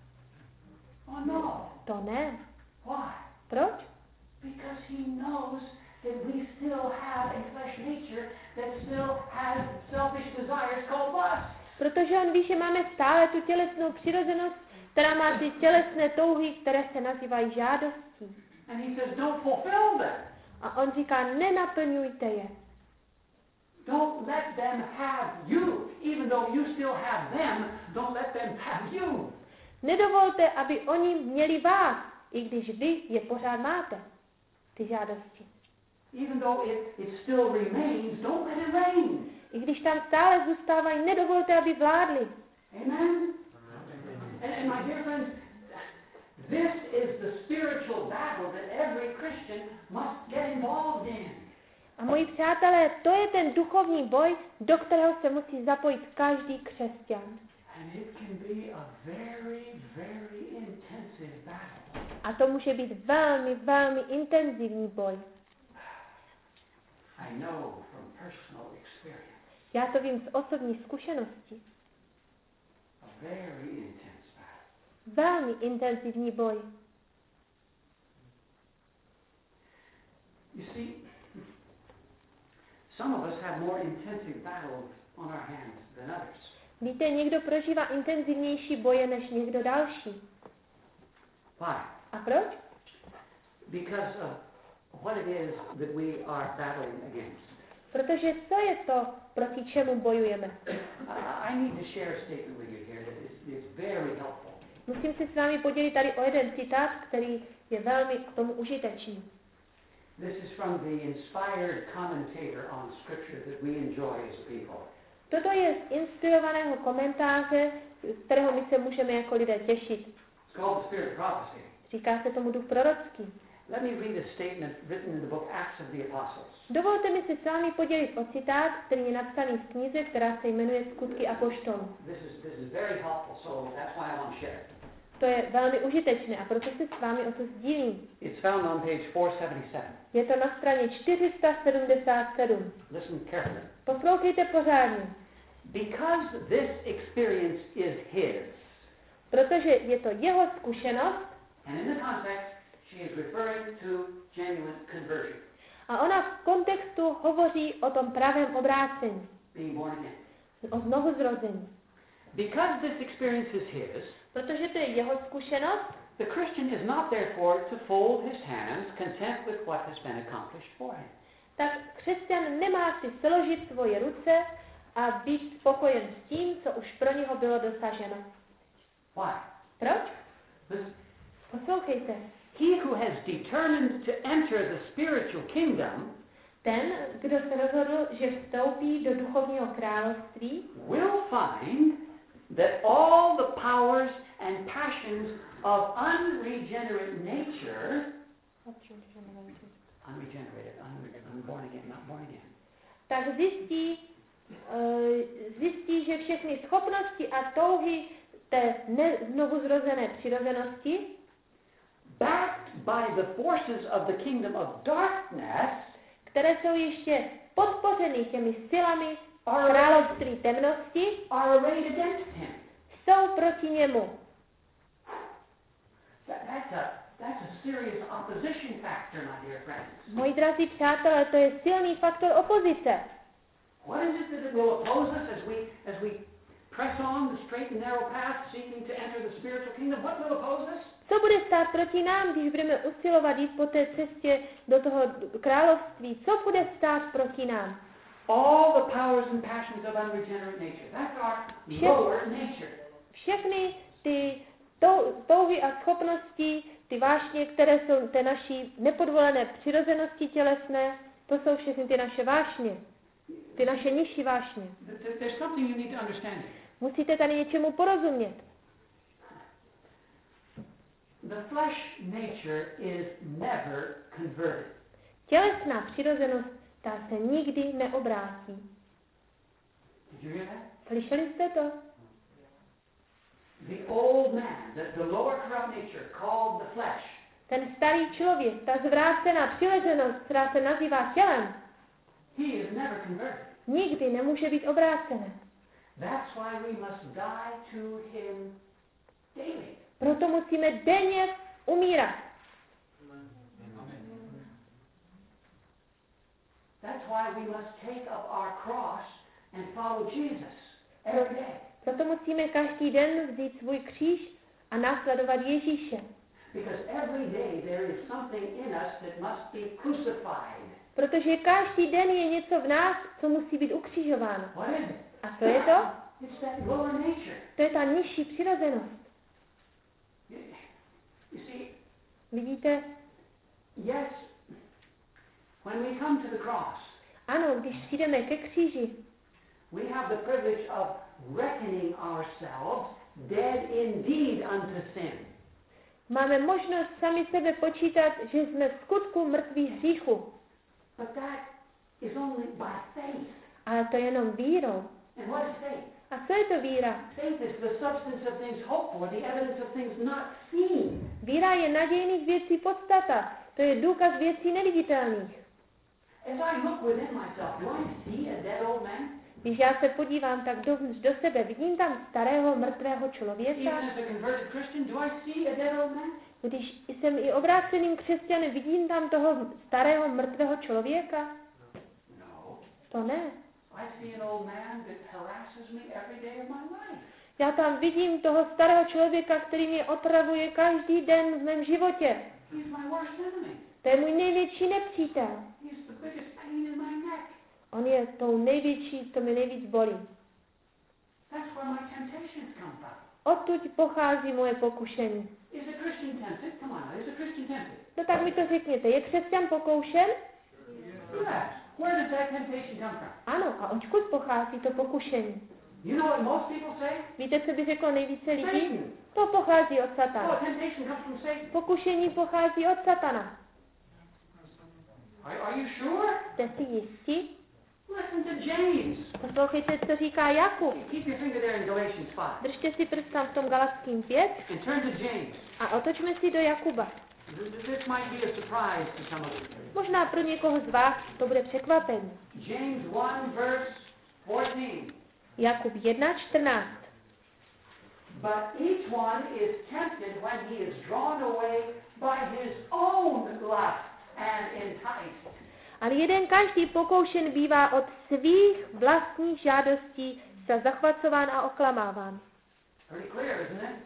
Speaker 2: Oh no.
Speaker 1: To ne.
Speaker 2: Why?
Speaker 1: Proč?
Speaker 2: Because he knows that we still have a flesh nature that still has selfish desires called lust.
Speaker 1: Protože on ví, že máme stále tu tělesnou přirozenost, která má ty tělesné touhy, které se nazývají žádostí.
Speaker 2: And he says, don't fulfill them.
Speaker 1: A on říká, nenaplňujte je.
Speaker 2: Don't let them have you. Even though you still have them, don't let them have you.
Speaker 1: Nedovolte, aby oni měli vás, i když vy je pořád máte, ty žádosti.
Speaker 2: Even though it still remains, don't let it reign.
Speaker 1: I když tam stále zůstávají, nedovolte, aby vládli.
Speaker 2: Amen? And my dear friends, This is the spiritual battle that every Christian must get involved in.
Speaker 1: A moji přátelé, to je ten duchovní boj, do kterého se musí zapojit každý křesťan.
Speaker 2: And it can be a very, very intensive battle.
Speaker 1: A to může být velmi, velmi intenzivní boj.
Speaker 2: I know from personal experience.
Speaker 1: Já to vím z osobní zkušenosti.
Speaker 2: A very intense battle.
Speaker 1: Velmi intenzivní boj.
Speaker 2: You see, some of us have more intensive battles on our hands than others.
Speaker 1: Víte, někdo prožívá intenzivnější boje než někdo další.
Speaker 2: Why?
Speaker 1: A proč?
Speaker 2: Because of what it is that we are battling against.
Speaker 1: Protože co je to, proti čemu bojujeme?
Speaker 2: I need to share a statement with you here that is very helpful.
Speaker 1: Musím si s vámi podělit tady o jeden citát, který je velmi k tomu užitečný.
Speaker 2: This is from the inspired commentator on Scripture that we enjoy as people.
Speaker 1: Toto je z inspirovaného komentáře, z kterého my se můžeme jako lidé těšit.
Speaker 2: It's called the Spirit of Prophecy.
Speaker 1: Říká se tomu duch prorocký.
Speaker 2: Let me read a statement written in the book Acts of the Apostles.
Speaker 1: Dovolte mi se s vámi podělit o citát, který je napsaný v knize, která se jmenuje Skutky apoštolů.
Speaker 2: This is very helpful, so that's why I want to share it.
Speaker 1: To je velmi užitečné a proto se s vámi o to sdílím.
Speaker 2: It's found on page 477.
Speaker 1: Je to na straně 477.
Speaker 2: Listen carefully.
Speaker 1: Poslouchejte pořádně.
Speaker 2: Because this experience is his.
Speaker 1: Protože je to jeho zkušenost.
Speaker 2: And in the context, she is referring to genuine conversion.
Speaker 1: A ona v kontextu hovoří o tom pravém obrácení.
Speaker 2: Being born again.
Speaker 1: O znovuzrození.
Speaker 2: Because this experience is his,
Speaker 1: protože to je jeho zkušenost,
Speaker 2: the Christian is not therefore to fold his hands, content with what has been accomplished for him.
Speaker 1: Tak křesťan nemá si složit svoje ruce a být spokojen s tím, co už pro něho bylo dosaženo.
Speaker 2: Why?
Speaker 1: Proč?
Speaker 2: Listen.
Speaker 1: Poslouchejte.
Speaker 2: He who has determined to enter the spiritual kingdom,
Speaker 1: ten, kdo se rozhodl, že vstoupí do duchovního království,
Speaker 2: will find that all the powers and passions of unregenerate nature, unborn again, not born again,
Speaker 1: tak zjistí, že všechny schopnosti a touhy té znovuzrozené přirozenosti,
Speaker 2: backed by the forces of the kingdom of darkness,
Speaker 1: které jsou ještě podpořeny těmi silami království temnosti,
Speaker 2: are arrayed against him.
Speaker 1: jsou proti němu.
Speaker 2: That's a serious opposition factor, my dear friends.
Speaker 1: Moji drazí přátelé, to je silný faktor opozice.
Speaker 2: What is it that will oppose us as we press on the straight and narrow path seeking to enter the spiritual kingdom? What will oppose us?
Speaker 1: Co bude stát proti nám, když budeme usilovat jít po té cestě do toho království? Co bude stát proti nám?
Speaker 2: All the powers and passions of unregenerate nature. That's our lower nature.
Speaker 1: Všechny ty touhy a schopnosti, ty vášně, které jsou té naší nepodvolené přirozenosti tělesné, to jsou všechny ty naše vášně. Ty naše nižší vášně.
Speaker 2: There's something you need to understand.
Speaker 1: Musíte tady něčemu porozumět.
Speaker 2: The flesh nature is never converted.
Speaker 1: Tělesná přirozenost, ta se nikdy neobrátí.
Speaker 2: Did you hear that?
Speaker 1: Slyšeli jste to?
Speaker 2: The old man, the lower corrupt nature called the flesh.
Speaker 1: Ten starý člověk, ta zvrácená přirozenost, která se nazývá tělem,
Speaker 2: He is never converted.
Speaker 1: nikdy nemůže být obrácená.
Speaker 2: That's why we must die to him daily.
Speaker 1: Proto musíme denně umírat.
Speaker 2: That's why we must take up our cross and follow Jesus every day.
Speaker 1: Proto musíme každý den vzít svůj kříž a následovat Ježíše.
Speaker 2: Because every day there is something in us that must be crucified.
Speaker 1: Protože každý den je něco v nás, co musí být ukřižováno.
Speaker 2: What is it?
Speaker 1: A co je to?
Speaker 2: It's that lower nature.
Speaker 1: To je ta nižší přirozenost.
Speaker 2: You see,
Speaker 1: Vidíte?
Speaker 2: yes, when we come to the cross,
Speaker 1: Ano, když přijdeme ke kříži,
Speaker 2: we have the privilege of reckoning ourselves dead indeed unto sin.
Speaker 1: Máme možnost sami sebe počítat, že jsme v skutku mrtví hříchu.
Speaker 2: But that is only by faith.
Speaker 1: Ale to je jenom vírou.
Speaker 2: And what is faith?
Speaker 1: A co je to víra?
Speaker 2: Faith is the substance of things hoped for, the evidence of things not seen.
Speaker 1: Víra je nadějných věcí podstata. To je důkaz věcí neviditelných.
Speaker 2: As I look within myself, do I see a dead old man?
Speaker 1: Když já se podívám tak dovnitř do sebe, vidím tam starého mrtvého člověka.
Speaker 2: Even as a converted Christian, do I see a dead old man?
Speaker 1: Když jsem i obráceným křesťanem, vidím tam toho starého mrtvého člověka?
Speaker 2: No.
Speaker 1: To ne.
Speaker 2: I see an old man that harasses me every day of my life.
Speaker 1: Já tam vidím toho starého člověka, který mě otravuje každý den v mém životě.
Speaker 2: He's my worst enemy.
Speaker 1: To je můj největší nepřítel.
Speaker 2: He's the biggest pain in my neck.
Speaker 1: On je tou největší, co mi nejvíc bolí.
Speaker 2: That's where my temptations come from.
Speaker 1: Odtud pochází moje pokušení.
Speaker 2: Is a Christian tempted? Come on, is a Christian tempted?
Speaker 1: No tak mi to řekněte, je křesťan pokoušen?
Speaker 2: Yes. Where does that temptation come from?
Speaker 1: Ano, a odkud pochází to pokušení?
Speaker 2: You know what most people say?
Speaker 1: Víte, co by řeklo nejvíce lidí?
Speaker 2: Satan.
Speaker 1: To pochází od
Speaker 2: Oh,
Speaker 1: satana.
Speaker 2: temptation comes from Satan.
Speaker 1: Pokušení pochází od satana.
Speaker 2: Are you sure?
Speaker 1: Jste si jistí?
Speaker 2: Listen to James.
Speaker 1: Poslouchejte, co říká Jakub.
Speaker 2: Keep your finger there in Galatians 5.
Speaker 1: Držte si prst tam v tom Galackým 5
Speaker 2: And turn to James.
Speaker 1: a otočme si do Jakuba.
Speaker 2: This might be a surprise to some of you.
Speaker 1: Možná pro někoho z vás to bude překvapení.
Speaker 2: James 1 verse 14.
Speaker 1: Jakub 1:14.
Speaker 2: But each one is tempted when he is drawn away by his own lust and enticed.
Speaker 1: Ale jeden každý pokoušen bývá od svých vlastních žádostí se zachvacován a oklamáván.
Speaker 2: Pretty clear, isn't it?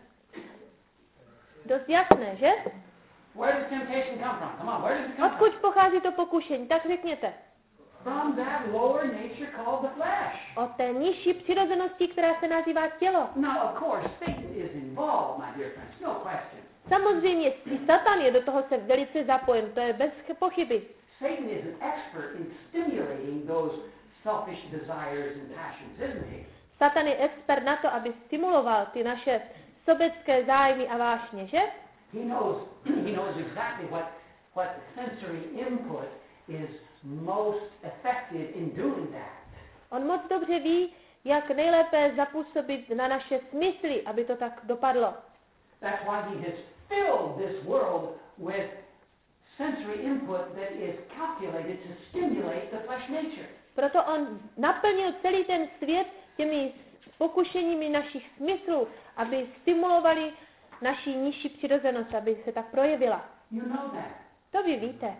Speaker 1: Dost jasné, že?
Speaker 2: Where does temptation come from? Come on, where does it come
Speaker 1: Odkud
Speaker 2: from?
Speaker 1: pochází to pokušení? Tak řekněte.
Speaker 2: From that lower nature called the flesh.
Speaker 1: Od té nižší přirozenosti, která se nazývá tělo.
Speaker 2: Now, of course, Satan is involved, my dear friends, no question.
Speaker 1: Samozřejmě, i Satan je do toho se velice zapojen, to je bez pochyby.
Speaker 2: Satan is an expert in stimulating those selfish desires and passions, isn't he?
Speaker 1: Satan je expert na to, aby stimuloval ty naše sobecké zájmy a vášně, že?
Speaker 2: He knows exactly what sensory input is most effective in doing that.
Speaker 1: On moc dobře ví, jak nejlépe zapůsobit na naše smysly, aby to tak dopadlo.
Speaker 2: That's why he has filled this world with sensory input that is calculated to stimulate the flesh nature.
Speaker 1: Proto on naplnil celý ten svět těmi pokušeními našich smyslů, aby stimulovali naši nižší přirozenost, aby se tak projevila.
Speaker 2: You know that.
Speaker 1: To vy víte.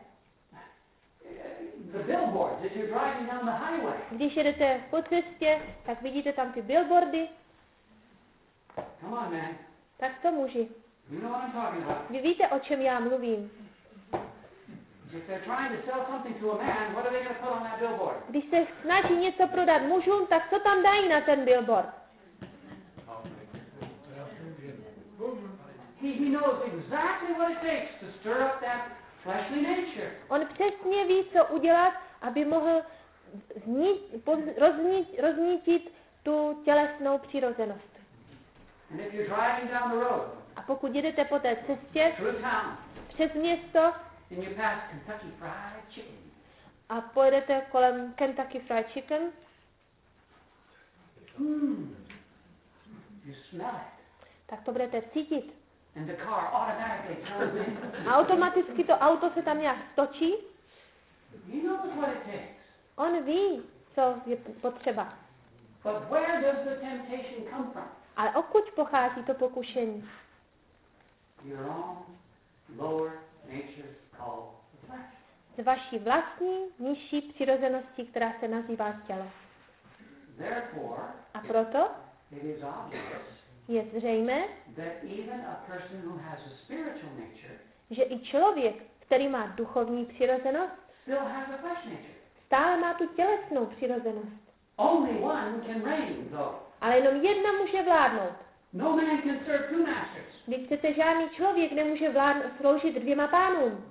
Speaker 2: The billboards, if you're driving down the highway.
Speaker 1: Když jedete po cestě, tak vidíte tam ty billboardy.
Speaker 2: Come on, man.
Speaker 1: Tak to muži.
Speaker 2: You know what I'm talking about.
Speaker 1: Vy víte, o čem já mluvím.
Speaker 2: If they're trying to sell something to a man, what are they going to put on that billboard?
Speaker 1: Když se snaží něco prodat mužům, tak co tam dají na ten billboard?
Speaker 2: He knows exactly what it takes to stir up that fleshly nature.
Speaker 1: On přesně ví, co udělat, aby mohl roznítit tu tělesnou přirozenost.
Speaker 2: And if you're driving down the road,
Speaker 1: A pokud jedete po té cestě
Speaker 2: through town,
Speaker 1: přes město
Speaker 2: and you pass Kentucky Fried Chicken,
Speaker 1: a pojedete kolem Kentucky Fried Chicken,
Speaker 2: you smell it,
Speaker 1: tak to budete cítit.
Speaker 2: and the car automatically turns in.
Speaker 1: A automaticky to auto se tam nějak stočí.
Speaker 2: He knows what it takes.
Speaker 1: On ví, co je potřeba.
Speaker 2: But where does the temptation come from?
Speaker 1: Ale odkud pochází to pokušení?
Speaker 2: Your own lower nature called the flesh.
Speaker 1: Z vaší vlastní nižší přirozenosti, která se nazývá tělo.
Speaker 2: Therefore,
Speaker 1: A proto
Speaker 2: it is obvious
Speaker 1: je zřejmé,
Speaker 2: that even a person who has a spiritual nature
Speaker 1: že i člověk, který má duchovní přirozenost,
Speaker 2: still has a flesh nature.
Speaker 1: stále má tu tělesnou přirozenost.
Speaker 2: Only one can reign, though.
Speaker 1: Ale jenom jedna může vládnout.
Speaker 2: No man can serve two masters.
Speaker 1: Když přece žádný člověk nemůže sloužit dvěma pánům.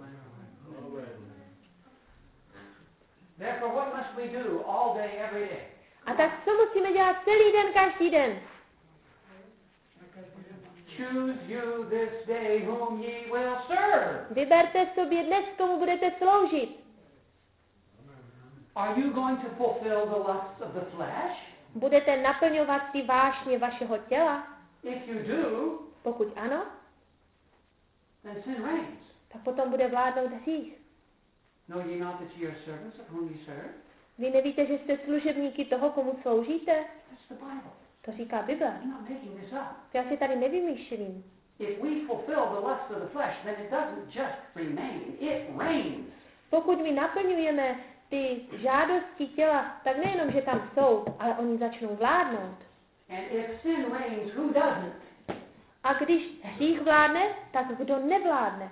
Speaker 2: Therefore, what must we do all day, every day?
Speaker 1: A tak co musíme dělat celý den, každý den?
Speaker 2: choose you this day whom ye will serve.
Speaker 1: Vyberte sobě dnes, komu budete sloužit.
Speaker 2: Are you going to fulfill the lusts of the flesh?
Speaker 1: Budete naplňovat ty vášně vašeho těla?
Speaker 2: If you do,
Speaker 1: Pokud ano,
Speaker 2: then sin reigns.
Speaker 1: tak potom bude vládnout hřích.
Speaker 2: Know ye not that ye are servants of whom ye serve?
Speaker 1: Vy nevíte, že jste služebníky toho, komu sloužíte?
Speaker 2: That's the Bible.
Speaker 1: To říká Bible.
Speaker 2: I'm not making this up.
Speaker 1: To já si tady nevymýšlím.
Speaker 2: If we fulfill the lusts of the flesh, then it doesn't just remain, it reigns.
Speaker 1: Pokud my naplňujeme ty žádosti těla, tak nejenom, že tam jsou, ale oni začnou vládnout.
Speaker 2: And if sin reigns, who doesn't?
Speaker 1: A když hřích vládne, tak kdo nevládne?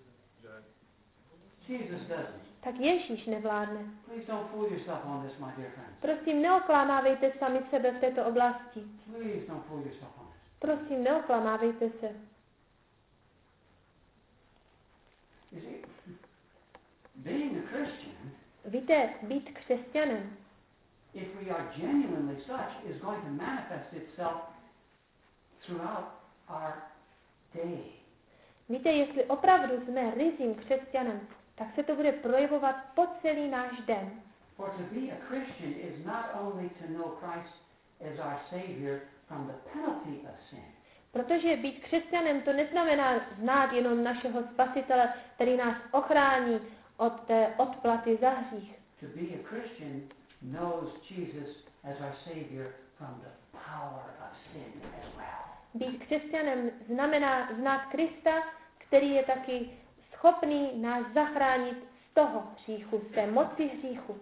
Speaker 2: Jesus doesn't.
Speaker 1: Tak Ježíš nevládne.
Speaker 2: Please don't fool yourself on this, my dear friends.
Speaker 1: Prosím, neoklamávejte sami sebe v této oblasti.
Speaker 2: Please don't fool yourself on this.
Speaker 1: Prosím, neoklamávejte se.
Speaker 2: You see, being a Christian,
Speaker 1: Víte, být křesťanem,
Speaker 2: if we are genuinely such, is going to manifest itself throughout our day.
Speaker 1: víte, jestli opravdu jsme ryzím křesťanem, tak se to bude projevovat po celý náš den.
Speaker 2: For to be a Christian is not only to know Christ as our Savior from the penalty of sin,
Speaker 1: Protože být křesťanem to neznamená znát jenom našeho Spasitele, který nás ochrání od té odplaty za hřích.
Speaker 2: to be a Christian knows Jesus as our Savior from the power of sin as well.
Speaker 1: Být křesťanem znamená znát Krista, který je taky schopný nás zachránit z toho hříchu, z té moci hříchu.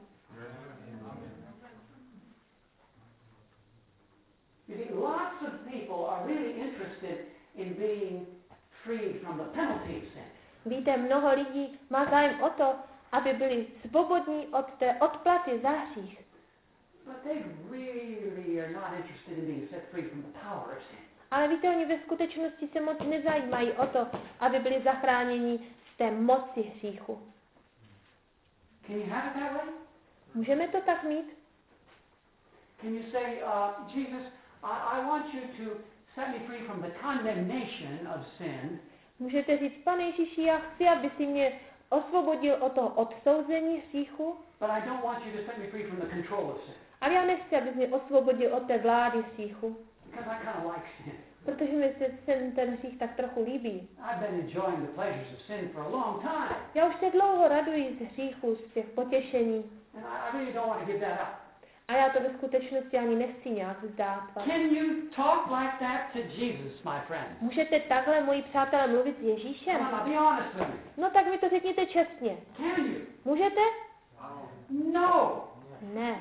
Speaker 2: You see, lots of people are really interested in being free from the penalty of sin.
Speaker 1: Víte, mnoho lidí má zájem o to, aby byli svobodní od té odplaty za hřích.
Speaker 2: But they really are not interested in being set free from the power of sin.
Speaker 1: Ale víte, oni ve skutečnosti se moc nezajímají o to, aby byli zachráněni z té moci hříchu.
Speaker 2: Can you have it that way?
Speaker 1: Můžeme to tak mít?
Speaker 2: Can you say, Jesus, I want you to set me free from the condemnation of sin,
Speaker 1: Můžete říct, Pane Ježíši, já chci, aby si mě osvobodil od toho odsouzení hříchu,
Speaker 2: but I don't want you to set me free from the control of sin.
Speaker 1: ale já nechci, aby mě osvobodil od té vlády hříchu,
Speaker 2: Because I kind of like sin.
Speaker 1: protože mi se ten hřích tak trochu líbí.
Speaker 2: I've been enjoying the pleasures of sin for a long time.
Speaker 1: Já už se dlouho raduji z hříchu, z těch potěšení.
Speaker 2: And I really don't want to give that up.
Speaker 1: A já to ve skutečnosti ani nechci nějak vzdát.
Speaker 2: Can you talk like that to Jesus, my friend?
Speaker 1: Můžete takhle, moji přátelé, mluvit s Ježíšem?
Speaker 2: Come on, be honest with me.
Speaker 1: No tak mi to řekněte čestně.
Speaker 2: Can you?
Speaker 1: Můžete?
Speaker 2: No.
Speaker 1: Ne,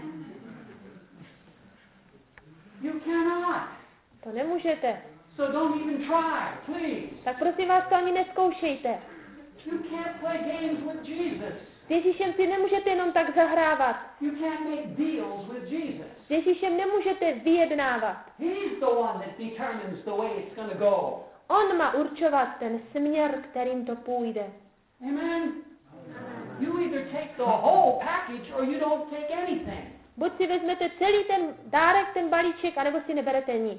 Speaker 2: You cannot.
Speaker 1: to nemůžete.
Speaker 2: So don't even try, please.
Speaker 1: Tak prosím vás, to ani neskoušejte.
Speaker 2: You can't play games with Jesus.
Speaker 1: S Ježíšem si nemůžete jenom tak zahrávat.
Speaker 2: You can't make deals with Jesus.
Speaker 1: S Ježíšem nemůžete vyjednávat.
Speaker 2: He's the one that determines the way it's going to go.
Speaker 1: On má určovat ten směr, kterým to půjde.
Speaker 2: Amen? You either take the whole package or you don't take anything.
Speaker 1: Buď si vezmete celý ten dárek, ten balíček, anebo si neberete nic.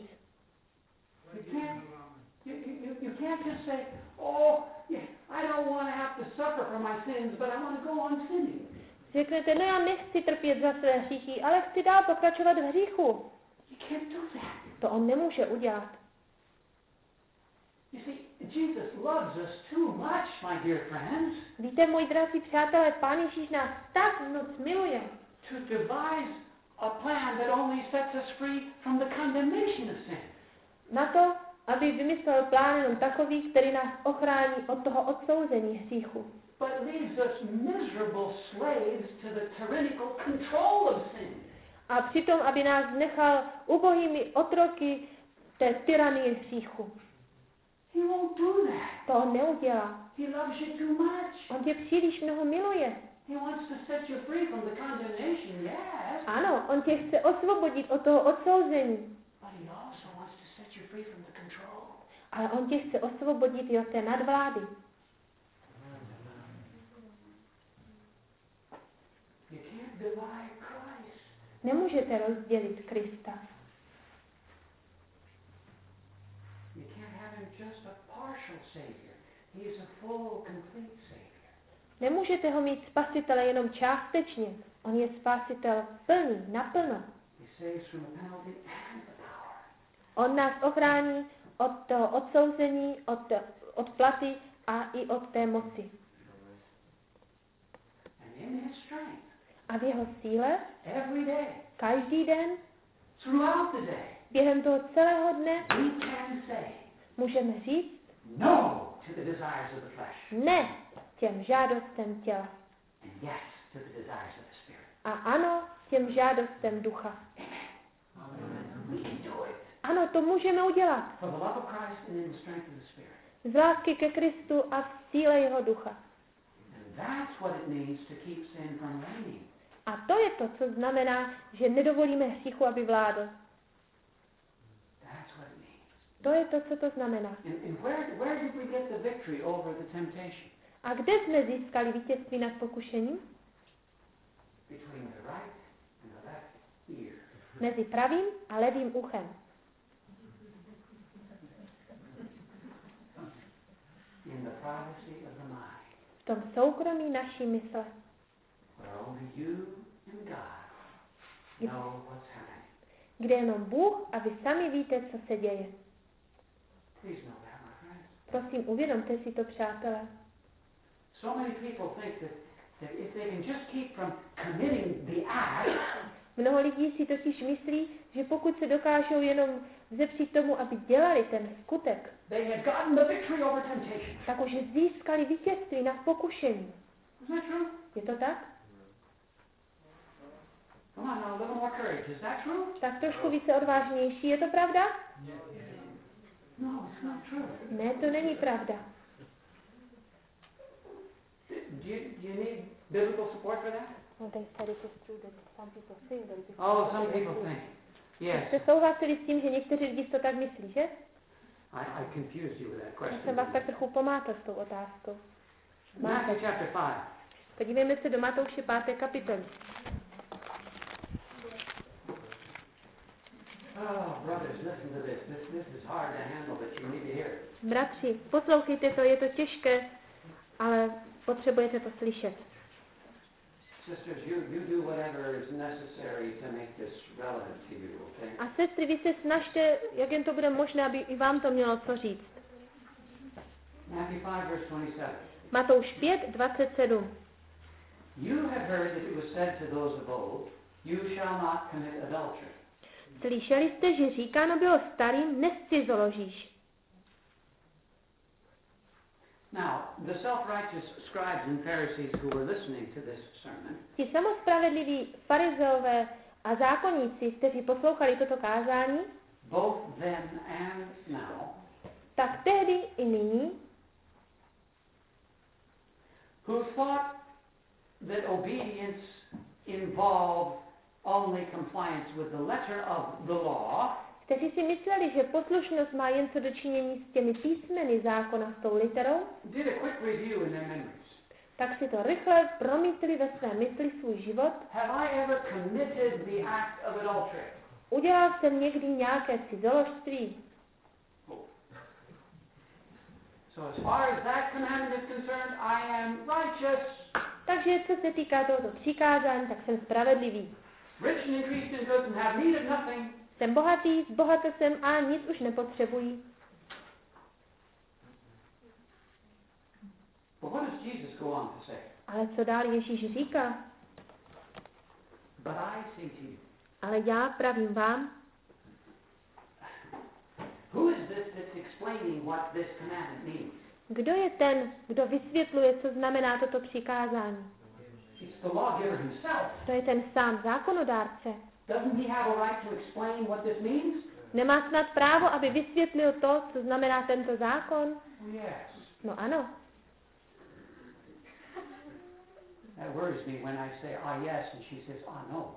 Speaker 2: You can't just say, oh, yeah, I don't want to have to suffer for my sins, but I want to go on sinning.
Speaker 1: Řeknete, no já nechci trpět za své hříchy, ale chci dál pokračovat v hříchu.
Speaker 2: You can't do that.
Speaker 1: To on nemůže udělat.
Speaker 2: You see, Jesus loves us too much, my dear friends,
Speaker 1: Víte, moji drazí přátelé, Pán Ježíš nás tak moc miluje,
Speaker 2: to devise a plan that only sets us free from the condemnation of sin.
Speaker 1: na to, aby vymyslel plán jenom takový, který nás ochrání od toho odsouzení hříchu.
Speaker 2: But leaves us miserable slaves to the tyrannical control of sin.
Speaker 1: A přitom, aby nás nechal ubohými otroky té tyranie hříchu.
Speaker 2: He won't do that.
Speaker 1: To on neudělá.
Speaker 2: He loves you too much.
Speaker 1: On tě příliš mnoho miluje.
Speaker 2: He wants to set you free from the condemnation, yes.
Speaker 1: Ano, on tě chce osvobodit od toho odsouzení.
Speaker 2: But he also wants to set you free from the control.
Speaker 1: Ale on tě chce osvobodit i od té nadvlády.
Speaker 2: You can't divide Christ.
Speaker 1: Nemůžete rozdělit Krista.
Speaker 2: You can't have him just a partial Savior. He is a full, complete Savior.
Speaker 1: Nemůžete ho mít spasitele jenom částečně. On je spasitel plný, naplno.
Speaker 2: He saves from the penalty and the power.
Speaker 1: On nás ochrání od toho odsouzení, od platy a i od té moci.
Speaker 2: And in his strength,
Speaker 1: A v jeho síle
Speaker 2: every day,
Speaker 1: každý den,
Speaker 2: throughout the day,
Speaker 1: během toho celého dne
Speaker 2: we can say
Speaker 1: můžeme říct
Speaker 2: no to the desires of the flesh
Speaker 1: ne těm žádostem těla
Speaker 2: and yes to the desires of the Spirit.
Speaker 1: a ano těm žádostem ducha.
Speaker 2: We can do it.
Speaker 1: Ano, to můžeme udělat.
Speaker 2: For the love of Christ and in the strength of the Spirit.
Speaker 1: Z lásky ke Kristu a v síle jeho ducha.
Speaker 2: And that's what it means to keep sin from reigning.
Speaker 1: A to je to, co znamená, že nedovolíme hříchu, aby vládl.
Speaker 2: That's what it means.
Speaker 1: To je to, co to znamená.
Speaker 2: And where did we get the victory over the temptation?
Speaker 1: A kde jsme získali vítězství nad pokušením?
Speaker 2: Between the right and the left ear.
Speaker 1: Mezi pravým a levým uchem.
Speaker 2: In the privacy of the mind.
Speaker 1: V tom soukromí naší mysle.
Speaker 2: Where only you and God know what's happening.
Speaker 1: Kde jenom Bůh a vy sami víte, co se děje.
Speaker 2: Please know that, my friends.
Speaker 1: Prosím, uvědomte si to, přátelé.
Speaker 2: So many people think that if they can just keep from committing the act,
Speaker 1: Mnoho lidí si totiž myslí, že pokud se dokážou jenom vzepřít tomu, aby dělali ten skutek,
Speaker 2: they have gotten the victory over temptation.
Speaker 1: tak už získali vítězství nad pokušením.
Speaker 2: Isn't that true?
Speaker 1: Je to tak?
Speaker 2: Come on now, a little more courage. Is that true?
Speaker 1: Tak trošku více odvážnější. Je to pravda?
Speaker 2: No, it's not true.
Speaker 1: Ne, to není pravda.
Speaker 2: Do you need biblical support for that?
Speaker 1: No, they said it is true that some people think that it is
Speaker 2: Oh, some people think. Yes.
Speaker 1: Jste souhlasili s tím, že někteří lidi to tak myslí, že?
Speaker 2: I confused you with that
Speaker 1: Já jsem
Speaker 2: question.
Speaker 1: vás tak trochu pomátl s tou otázkou.
Speaker 2: Matthew chapter 5.
Speaker 1: Podívejme se do Matouše 5. kapitoly.
Speaker 2: Oh, brothers, listen to this. This is hard to handle, but you need to hear it.
Speaker 1: Bratři, poslouchejte to, je to těžké, ale potřebujete to slyšet.
Speaker 2: Sisters, you do whatever is necessary to make this relevant to you, okay?
Speaker 1: A sestry, vy se snažte, jak jen to bude možné, aby i vám to mělo co říct.
Speaker 2: Matthew 5, verse 27.
Speaker 1: Matouš 5, 27.
Speaker 2: You have heard that it was said to those of old, you shall not commit adultery.
Speaker 1: Slyšeli jste, že říkáno bylo starým, nescizoložíš.
Speaker 2: Now, the self-righteous scribes and Pharisees who were listening to this sermon,
Speaker 1: Ti samospravedliví farizeové a zákonníci, kteří poslouchali toto kázání,
Speaker 2: both then and now,
Speaker 1: tak tehdy i nyní,
Speaker 2: who thought that obedience involved only compliance with the letter of the law,
Speaker 1: kteří si mysleli, že poslušnost má jen co dočinění s těmi písmeny zákona, s tou literou,
Speaker 2: did a quick review in their memories.
Speaker 1: tak si to rychle promítli ve své mysli svůj život.
Speaker 2: Have I ever committed the act of adultery?
Speaker 1: Udělal jsem někdy nějaké cizoložství?
Speaker 2: So as far as that commandment is concerned, I am righteous.
Speaker 1: Takže co se týká tohoto přikázání, tak jsem spravedlivý.
Speaker 2: Rich and increased in goods and have need of nothing.
Speaker 1: Jsem bohatý, zbohatl jsem a nic už nepotřebuji.
Speaker 2: But what does Jesus go on to say?
Speaker 1: Ale co dál Ježíš říká?
Speaker 2: But I say to you,
Speaker 1: Ale já pravím vám,
Speaker 2: who is this that's explaining what this commandment means?
Speaker 1: kdo je ten, kdo vysvětluje, co znamená toto přikázání?
Speaker 2: It's the lawgiver himself.
Speaker 1: To je ten sám zákonodárce.
Speaker 2: Doesn't he have a right to explain what this means?
Speaker 1: Nemá snad právo, aby vysvětlil to, co znamená tento zákon?
Speaker 2: Yes.
Speaker 1: No ano.
Speaker 2: That worries me when I say, ah yes, and she says, ah no.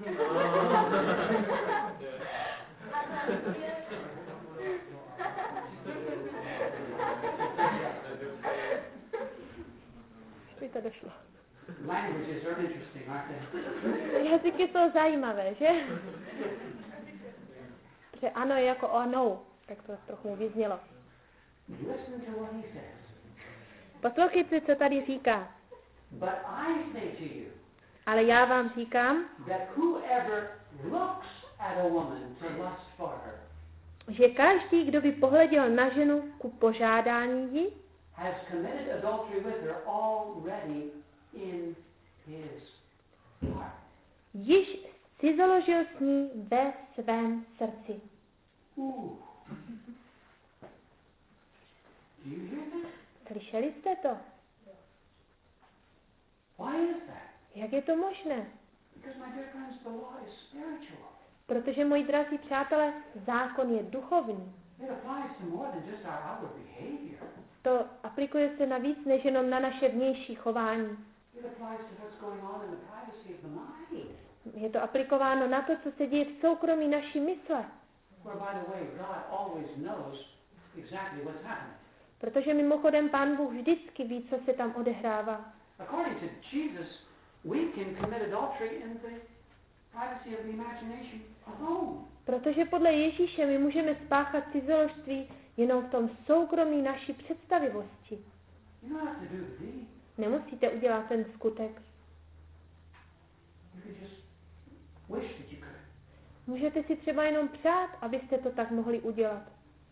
Speaker 1: By to došlo.
Speaker 2: Languages are interesting, aren't they?
Speaker 1: Jazyky jsou zajímavé, že? Že ano je jako ano, tak to trochu vyznělo.
Speaker 2: Listen to what he says.
Speaker 1: Poslouchejte, co tady říká.
Speaker 2: But I say to you
Speaker 1: Ale já vám říkám,
Speaker 2: that whoever looks at a woman to lust for her
Speaker 1: že každý, kdo by pohleděl na ženu ku požádání jí,
Speaker 2: has committed adultery with her already in his heart.
Speaker 1: již si založil s ní ve svém srdci.
Speaker 2: Do you hear that?
Speaker 1: Slyšeli jste to?
Speaker 2: Why is that?
Speaker 1: Jak je to možné?
Speaker 2: Because, my dear friends, the law is spiritual.
Speaker 1: Protože, moji drazí přátelé, zákon je duchovní.
Speaker 2: It applies to more than just our outward behavior.
Speaker 1: To aplikuje se na víc než jenom na naše vnější chování.
Speaker 2: It applies to what's going on in the privacy of the mind.
Speaker 1: Je to aplikováno na to, co se děje v soukromí naší mysle.
Speaker 2: Where, by the way, God always knows exactly what's happening.
Speaker 1: Protože mimochodem Pán Bůh vždycky ví, co se tam odehrává.
Speaker 2: According to Jesus, we can commit adultery in the privacy of the imagination alone.
Speaker 1: Protože podle Ježíše my můžeme spáchat cizoložství jenom v tom soukromí naší představivosti.
Speaker 2: You don't have to do the deed.
Speaker 1: Nemusíte udělat ten skutek.
Speaker 2: You can just wish that you could.
Speaker 1: Můžete si třeba jenom přát, abyste to tak mohli udělat.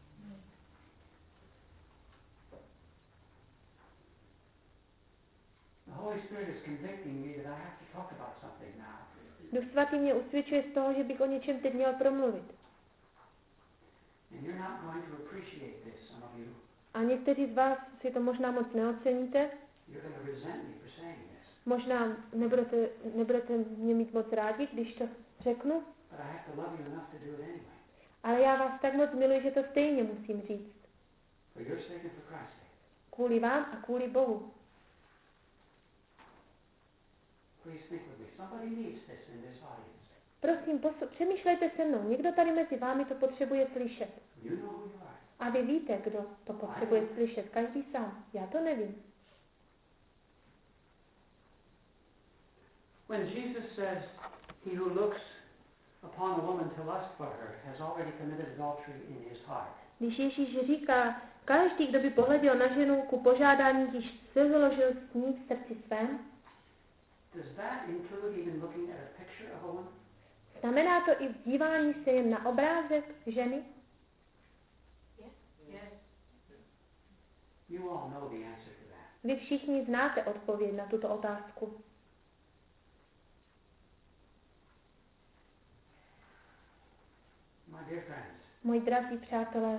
Speaker 2: The Holy Spirit is convicting me that I have to talk about something now.
Speaker 1: Duch svatý mě usvědčuje z toho, že bych o něčem teď měl promluvit.
Speaker 2: And you're not going to appreciate this, some of you.
Speaker 1: A někteří z vás si to možná moc neoceníte.
Speaker 2: You're going to resent me for saying this.
Speaker 1: Možná nebudete mě mít moc rádi, když to řeknu.
Speaker 2: But I have to love you enough to do it anyway.
Speaker 1: Ale já vás tak moc miluji, že to stejně musím říct.
Speaker 2: For your sake and for Christ's sake.
Speaker 1: Kvůli vám a kvůli Bohu.
Speaker 2: Please think with me. Somebody needs this in this audience.
Speaker 1: Prosím, přemýšlejte se mnou. Někdo tady mezi vámi to potřebuje slyšet.
Speaker 2: You know who you are.
Speaker 1: A vy víte, kdo to potřebuje slyšet. Každý sám. Já to nevím.
Speaker 2: When Jesus says, he who looks upon a woman to lust for her has already committed adultery in his heart.
Speaker 1: Když Ježíš říká, každý, kdo by pohleděl na ženu ku požádání, když se založil s ní v srdci svém,
Speaker 2: Does that include even looking at a picture of a woman?
Speaker 1: znamená to i dívání se jen na obrázek ženy?
Speaker 2: Yes. You all know the answer to that.
Speaker 1: Vy všichni znáte odpověď na tuto otázku.
Speaker 2: My dear friends,
Speaker 1: Moji drazí přátelé,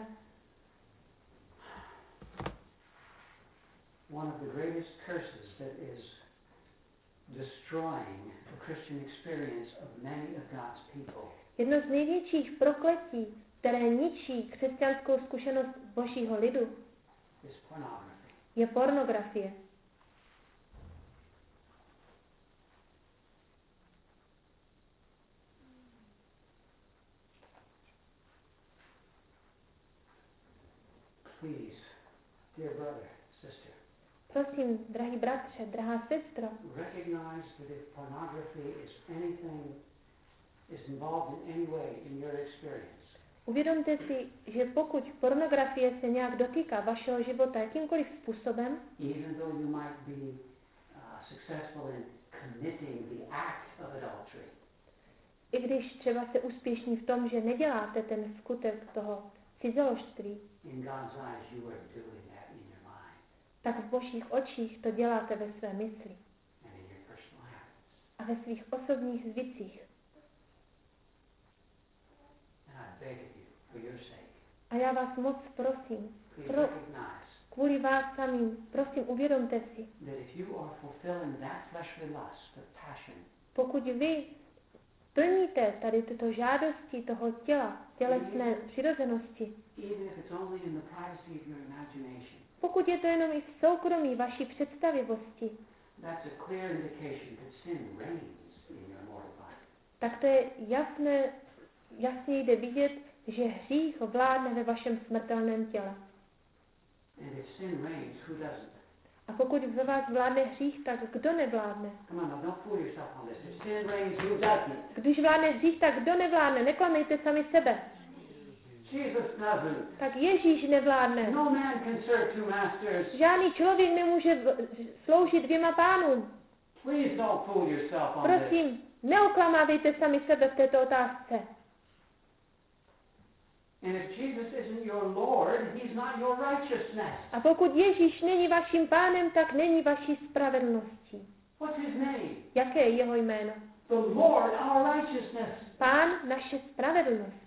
Speaker 2: one of the greatest curses that is destroying the Christian experience of many of God's people
Speaker 1: jedno z největších prokletí, které ničí křesťanskou zkušenost Božího lidu,
Speaker 2: is pornography.
Speaker 1: je pornografie.
Speaker 2: Please, dear brother, sister,
Speaker 1: Prosím, drahý bratře, drahá sestro,
Speaker 2: recognize that if pornography is involved in any way in your experience,
Speaker 1: uvědomte si, že pokud pornografie se nějak dotýká vašeho života jakýmkoliv způsobem,
Speaker 2: even though you might be successful in committing the act of adultery,
Speaker 1: i když třeba jste úspěšní v tom, že neděláte ten skutek toho cizoložství,
Speaker 2: in God's eyes you are doing that in your mind
Speaker 1: tak v Božích očích to děláte ve své mysli
Speaker 2: and in your personal habits.
Speaker 1: a ve svých osobních zvicích.
Speaker 2: And I beg of you, for your sake,
Speaker 1: A já vás moc prosím,
Speaker 2: please recognize
Speaker 1: kvůli vás samým, prosím, uvědomte si,
Speaker 2: that if you are fulfilling that fleshly lust, the passion,
Speaker 1: pokud vy plníte tady tyto žádosti toho těla, tělesné přirozenosti,
Speaker 2: even if it's only in the privacy of your imagination,
Speaker 1: pokud je to jenom i v soukromí vaší představivosti,
Speaker 2: that's a clear indication that sin reigns in your mortal body.
Speaker 1: tak to je jasně jde vidět, že hřích vládne ve vašem smrtelném těle.
Speaker 2: And if sin reigns, who doesn't?
Speaker 1: A pokud ve vás vládne hřích, tak kdo nevládne?
Speaker 2: Come on, now, don't fool yourself on this. If sin reigns, who doesn't?
Speaker 1: Když vládne hřích, tak kdo nevládne? Neklamejte sami sebe.
Speaker 2: Jesus doesn't.
Speaker 1: tak Ježíš nevládne.
Speaker 2: No man can serve two masters.
Speaker 1: Žádný člověk nemůže sloužit dvěma pánům.
Speaker 2: Please don't fool yourself on this.
Speaker 1: Prosím, neoklamávejte sami sebe v této otázce.
Speaker 2: And if Jesus isn't your Lord, he's not your righteousness.
Speaker 1: A pokud Ježíš není vaším pánem, tak není vaší spravedlností.
Speaker 2: What's his name?
Speaker 1: Jaké je jeho jméno?
Speaker 2: The Lord, our righteousness.
Speaker 1: Pán, naše spravedlnost.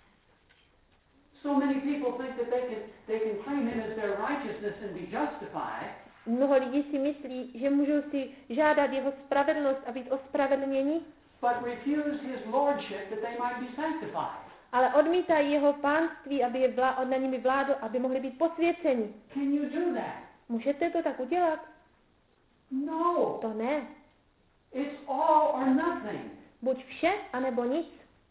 Speaker 2: So many people think that they can claim him as their righteousness and be justified.
Speaker 1: Mnoho lidí si myslí, že můžou si žádat jeho spravedlnost a být ospravedlněni,
Speaker 2: but refuse his lordship that they might be sanctified.
Speaker 1: Ale odmítají jeho pánství, aby je na nimi vládl, aby mohli být posvěceni.
Speaker 2: Can you do that?
Speaker 1: Můžete to tak udělat?
Speaker 2: No.
Speaker 1: To ne.
Speaker 2: It's all or nothing.
Speaker 1: Buď vše, anebo nic.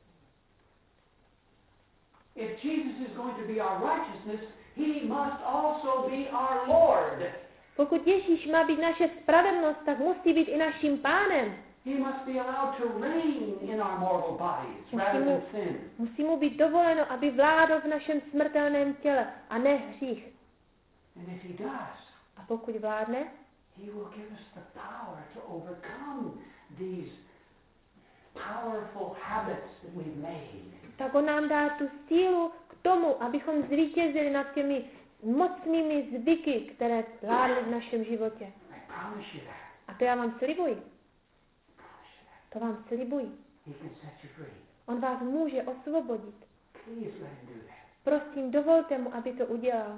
Speaker 2: If Jesus is going to be our righteousness, he must also be our Lord.
Speaker 1: Pokud Ježíš má být naše spravedlnost, tak musí být i naším pánem.
Speaker 2: He must be allowed to reign in our mortal bodies rather than sin.
Speaker 1: Musí mu být dovoleno, aby vládl v našem smrtelném těle a ne hřích.
Speaker 2: And if he does,
Speaker 1: a pokud vládne,
Speaker 2: he will give us the power to overcome these powerful habits that we've made.
Speaker 1: Tak on nám dá tu sílu k tomu, abychom zvítězili nad těmi mocnými zvyky, které vládly v našem životě.
Speaker 2: I promise you that.
Speaker 1: A to já vám slibuji. To vám slibuji.
Speaker 2: He can set you free.
Speaker 1: On vás může osvobodit.
Speaker 2: Please let him do that.
Speaker 1: Prosím, dovolte mu, aby to udělal.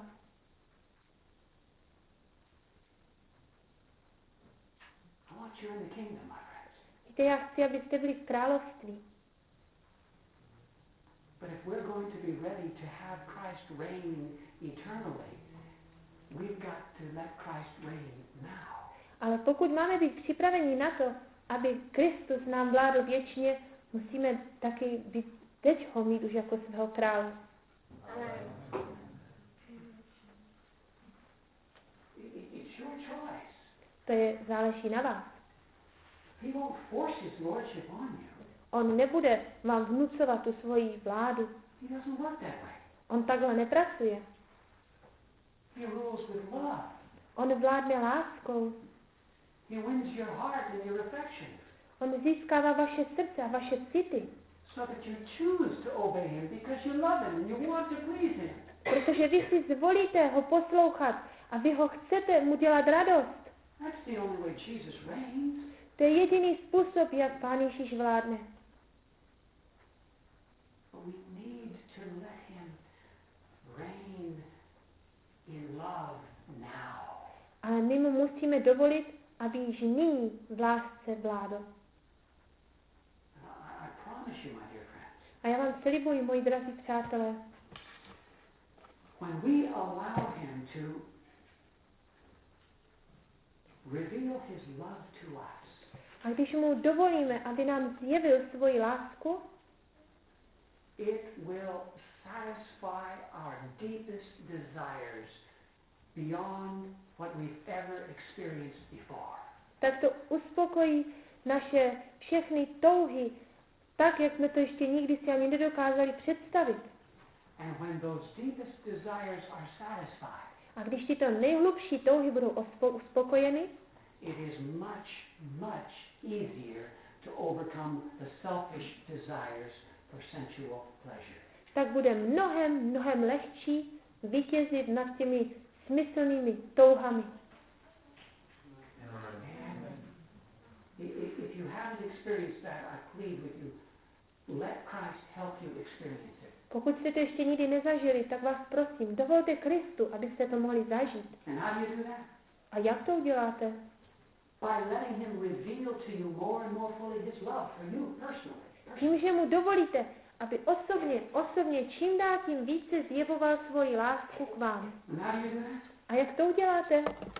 Speaker 2: I want you in the kingdom, my friends.
Speaker 1: Víte, já chci, abyste byli v království.
Speaker 2: But if we're going to be ready to have Christ reign eternally, we've got to let Christ reign now.
Speaker 1: Ale pokud máme být připraveni na to, aby Kristus nám vládl věčně, musíme taky být teď ho mít už jako svého krále.
Speaker 2: It's your choice.
Speaker 1: To je záleží na vás.
Speaker 2: He won't force his lordship on you.
Speaker 1: On nebude vám vnucovat tu svoji vládu.
Speaker 2: He doesn't work that way.
Speaker 1: On takhle nepracuje.
Speaker 2: He rules with love.
Speaker 1: On vládne láskou.
Speaker 2: He wins your heart and your affections.
Speaker 1: On získává vaše srdce a vaše city.
Speaker 2: So that you choose to obey him because you love him and you want to please him.
Speaker 1: Protože vy si zvolíte ho poslouchat a vy ho chcete mu dělat radost.
Speaker 2: That's the only way Jesus reigns.
Speaker 1: To je jediný způsob, jak Pán Ježíš vládne.
Speaker 2: But we need to let him reign in love now.
Speaker 1: Ale my mu musíme dovolit, aby již nyní v lásce vládl.
Speaker 2: I promise you, my dear friends,
Speaker 1: A já vám slibuji, moji drazí přátelé,
Speaker 2: when we allow him to reveal his love to us,
Speaker 1: a když mu dovolíme, aby nám zjevil svoji lásku,
Speaker 2: it will satisfy our deepest desires beyond what we've ever experienced before.
Speaker 1: tak to uspokojí naše všechny touhy, tak, jak jsme to ještě nikdy si ani nedokázali představit.
Speaker 2: And when those deepest desires are satisfied,
Speaker 1: A když tyto nejhlubší touhy budou uspokojeny,
Speaker 2: it is much, much easier to overcome the selfish desires for sensual pleasure.
Speaker 1: tak bude mnohem lehčí vítězit nad těmi smyslnými touhami.
Speaker 2: If you haven't experienced that, I plead with you, let Christ help you experience it.
Speaker 1: Pokud jste to ještě nikdy nezažili, tak vás prosím, dovolte Kristu, abyste to mohli zažít.
Speaker 2: And how do you do that?
Speaker 1: A jak to uděláte?
Speaker 2: By letting him reveal to you more and more fully his love for you personally.
Speaker 1: Tím, že mu dovolíte, aby osobně čím dál tím více zjevoval svoji lásku k vám.
Speaker 2: And how do you do that?
Speaker 1: A jak to uděláte?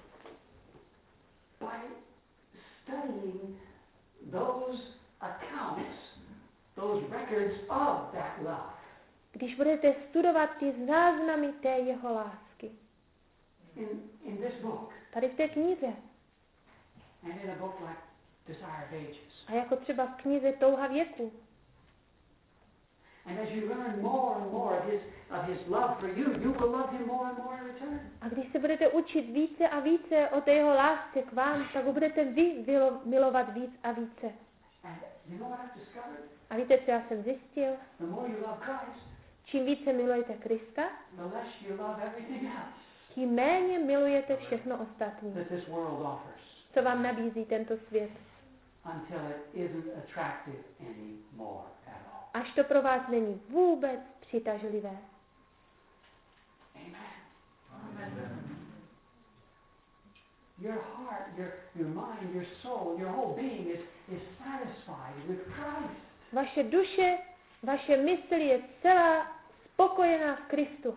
Speaker 2: By studying those accounts, those records of that love.
Speaker 1: Když budete studovat ty záznamy té jeho lásky.
Speaker 2: In this book.
Speaker 1: Tady v té knize.
Speaker 2: And in a book like Desire of Ages.
Speaker 1: A jako třeba v knize Touha věku.
Speaker 2: And as you learn more and more of his love for you, you will love him more and more in return.
Speaker 1: A když se budete učit více a více o té jeho lásce k vám, tak ho budete vy milovat víc a více.
Speaker 2: And you know what I've discovered?
Speaker 1: A víte, co já jsem zjistil?
Speaker 2: The more you love Christ,
Speaker 1: Čím více milujete Krista,
Speaker 2: the less you love everything else
Speaker 1: tím méně milujete všechno ostatní,
Speaker 2: that this world offers.
Speaker 1: co vám nabízí tento svět.
Speaker 2: Until it isn't attractive anymore at all.
Speaker 1: Až to pro vás není vůbec přitažlivé.
Speaker 2: Amen. Your heart, your mind, your soul, your whole being is satisfied with Christ.
Speaker 1: Vaše duše, vaše mysl je celá spokojená v Kristu.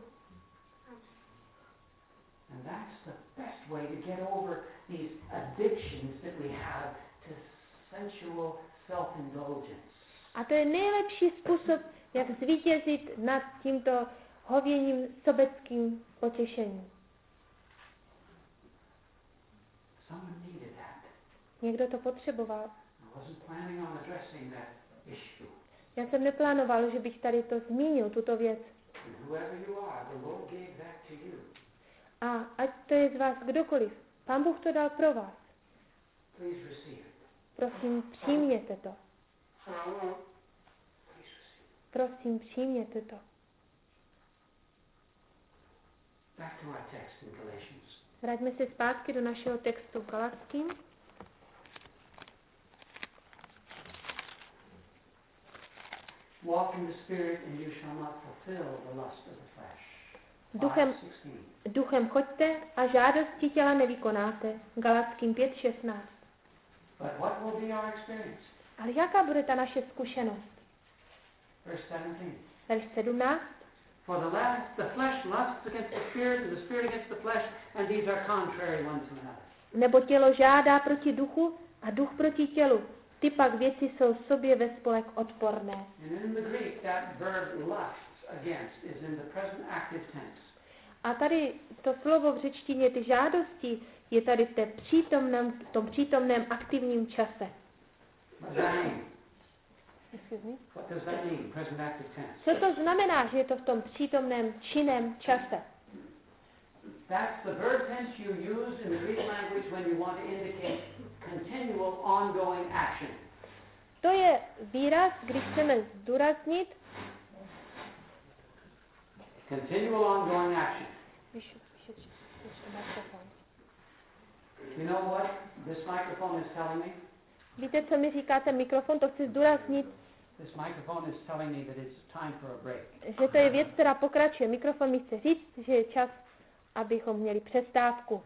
Speaker 2: And that's the best way to get over these addictions that we have to sensual self-indulgence.
Speaker 1: A to je nejlepší způsob, jak zvítězit nad tímto hověním sobeckým potěšením.
Speaker 2: Someone needed that.
Speaker 1: Někdo to potřeboval.
Speaker 2: I wasn't planning on addressing that issue.
Speaker 1: Já jsem neplánoval, že bych tady to zmínil, tuto věc.
Speaker 2: And whoever you are, the Lord gave that to you.
Speaker 1: A ať to je z vás kdokoliv, Pán Bůh to dal pro vás.
Speaker 2: Please receive it.
Speaker 1: Prosím, přijměte to.
Speaker 2: Please receive it.
Speaker 1: Prosím, přijměte to.
Speaker 2: Back to our text in Galatians.
Speaker 1: Vraťme se zpátky do našeho textu Galatským.
Speaker 2: Walk in the Spirit and you shall not fulfill the lust of the flesh.
Speaker 1: Duchem choďte a žádosti těla nevykonáte. Galatským 5:16.
Speaker 2: But what will be our experience?
Speaker 1: Ale jaká bude ta naše zkušenost?
Speaker 2: Verse 17.
Speaker 1: Verš 17.
Speaker 2: For the flesh lusts against the Spirit, and the Spirit against the flesh, and these are contrary one to another.
Speaker 1: Nebo tělo žádá proti duchu a duch proti tělu. Ty pak věci jsou sobě ve spolek odporné.
Speaker 2: And in the Greek, that verb lusts against is in the present active tense.
Speaker 1: A tady to slovo v řečtině, ty žádosti, je tady v tom přítomném aktivním čase.
Speaker 2: What does that mean?
Speaker 1: Excuse me?
Speaker 2: What does that mean, present active tense?
Speaker 1: Co to znamená, že je to v tom přítomném činném čase?
Speaker 2: That's the verb tense you use in the Greek language when you want to indicate continual ongoing action.
Speaker 1: To je výraz, když chceme zdůraznit
Speaker 2: Continual ongoing action. You know what this microphone is telling me?
Speaker 1: Víte, co mi říká ten mikrofon? To chci zdůraznit,
Speaker 2: This microphone is telling me that it's time for a break.
Speaker 1: že to je věc, která pokračuje. Mikrofon mi chce říct, že je čas, abychom měli přestávku.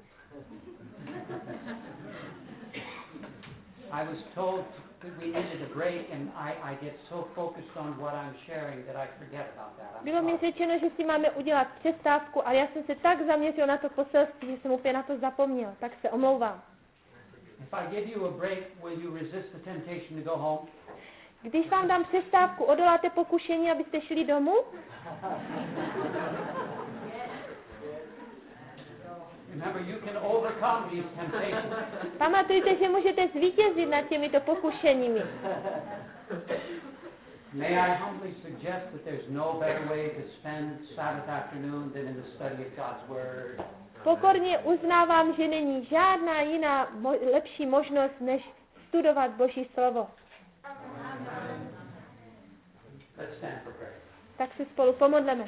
Speaker 2: I was told that we needed a break, and I get so focused on what I'm sharing that I forget about that.
Speaker 1: Bylo mi řečeno, že si máme udělat přestávku, ale já jsem se tak zaměřil na to poselství, že jsem úplně na to zapomněl. Tak se omlouvám.
Speaker 2: If I give you a break, will you resist the temptation to go home?
Speaker 1: Když vám dám přestávku, odoláte pokušení, abyste šli domů?
Speaker 2: Remember, you can overcome these temptations.
Speaker 1: Pamatujte, že můžete zvítězit nad těmito pokušeními.
Speaker 2: May I humbly suggest that there's no better way to spend Sabbath afternoon than in the study of God's Word.
Speaker 1: Pokorně uznávám, že není žádná jiná lepší možnost, než studovat Boží slovo.
Speaker 2: Let's stand for prayer.
Speaker 1: Tak se spolu pomodleme.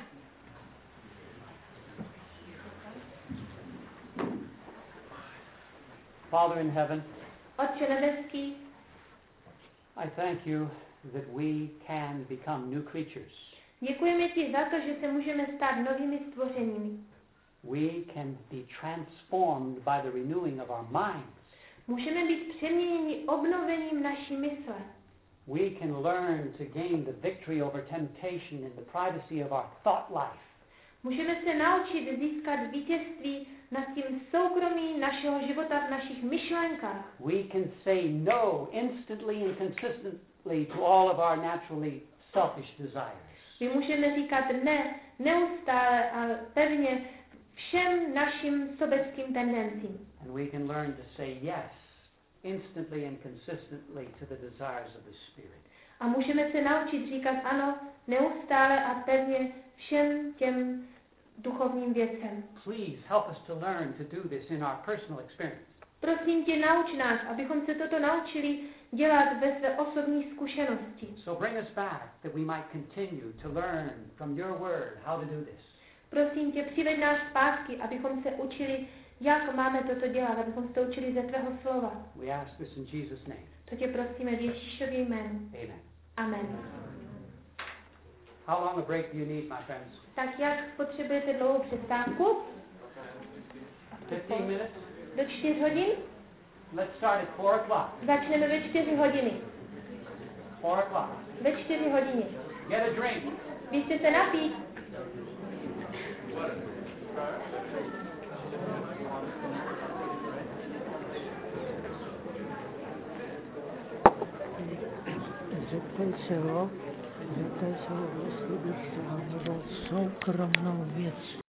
Speaker 2: Father in heaven,
Speaker 1: Otče nebeský,
Speaker 2: I thank you that we can become new creatures.
Speaker 1: děkujeme ti za to, že se můžeme stát novými stvořeními.
Speaker 2: We can be transformed by the renewing of our minds.
Speaker 1: Můžeme být přeměněni obnovením naší mysle.
Speaker 2: We can learn to gain the victory over temptation in the privacy of our thought life.
Speaker 1: Můžeme se naučit získat vítězství nad tím soukromí našeho života v našich myšlenkách.
Speaker 2: We can say no instantly and consistently to all of our naturally selfish desires.
Speaker 1: My můžeme říkat ne neustále a pevně všem našim sobeckým tendencím.
Speaker 2: And we can learn to say yes instantly and consistently to the desires of the Spirit.
Speaker 1: A můžeme se naučit říkat ano neustále a pevně všem těm duchovním věcem.
Speaker 3: Please help us to learn to do this in our personal experience.
Speaker 1: Prosím tě, nauč nás, abychom se toto naučili dělat ve své osobní zkušenosti.
Speaker 3: So bring us back that we might continue to learn from your word how to do this.
Speaker 1: Prosím tě, přiveď nás zpátky, abychom se učili, jak máme toto dělat, abychom se to učili ze tvého slova.
Speaker 3: We ask this in Jesus' name.
Speaker 1: To tě prosíme v Ježíšově jménu.
Speaker 3: Amen.
Speaker 1: Amen.
Speaker 3: How long a break do you need, my friends?
Speaker 1: Tak jak potřebujete dlouhou přestávku?
Speaker 3: 15 minutes?
Speaker 1: Do 4 hodin?
Speaker 3: Let's start at 4 o'clock.
Speaker 1: Začneme ve 4 hodiny.
Speaker 3: 4 o'clock.
Speaker 1: Ve 4 hodině.
Speaker 3: Get a drink.
Speaker 1: Běžte se napít.
Speaker 4: Zeptaj se ho, jestli bych se ho soukromnou věc.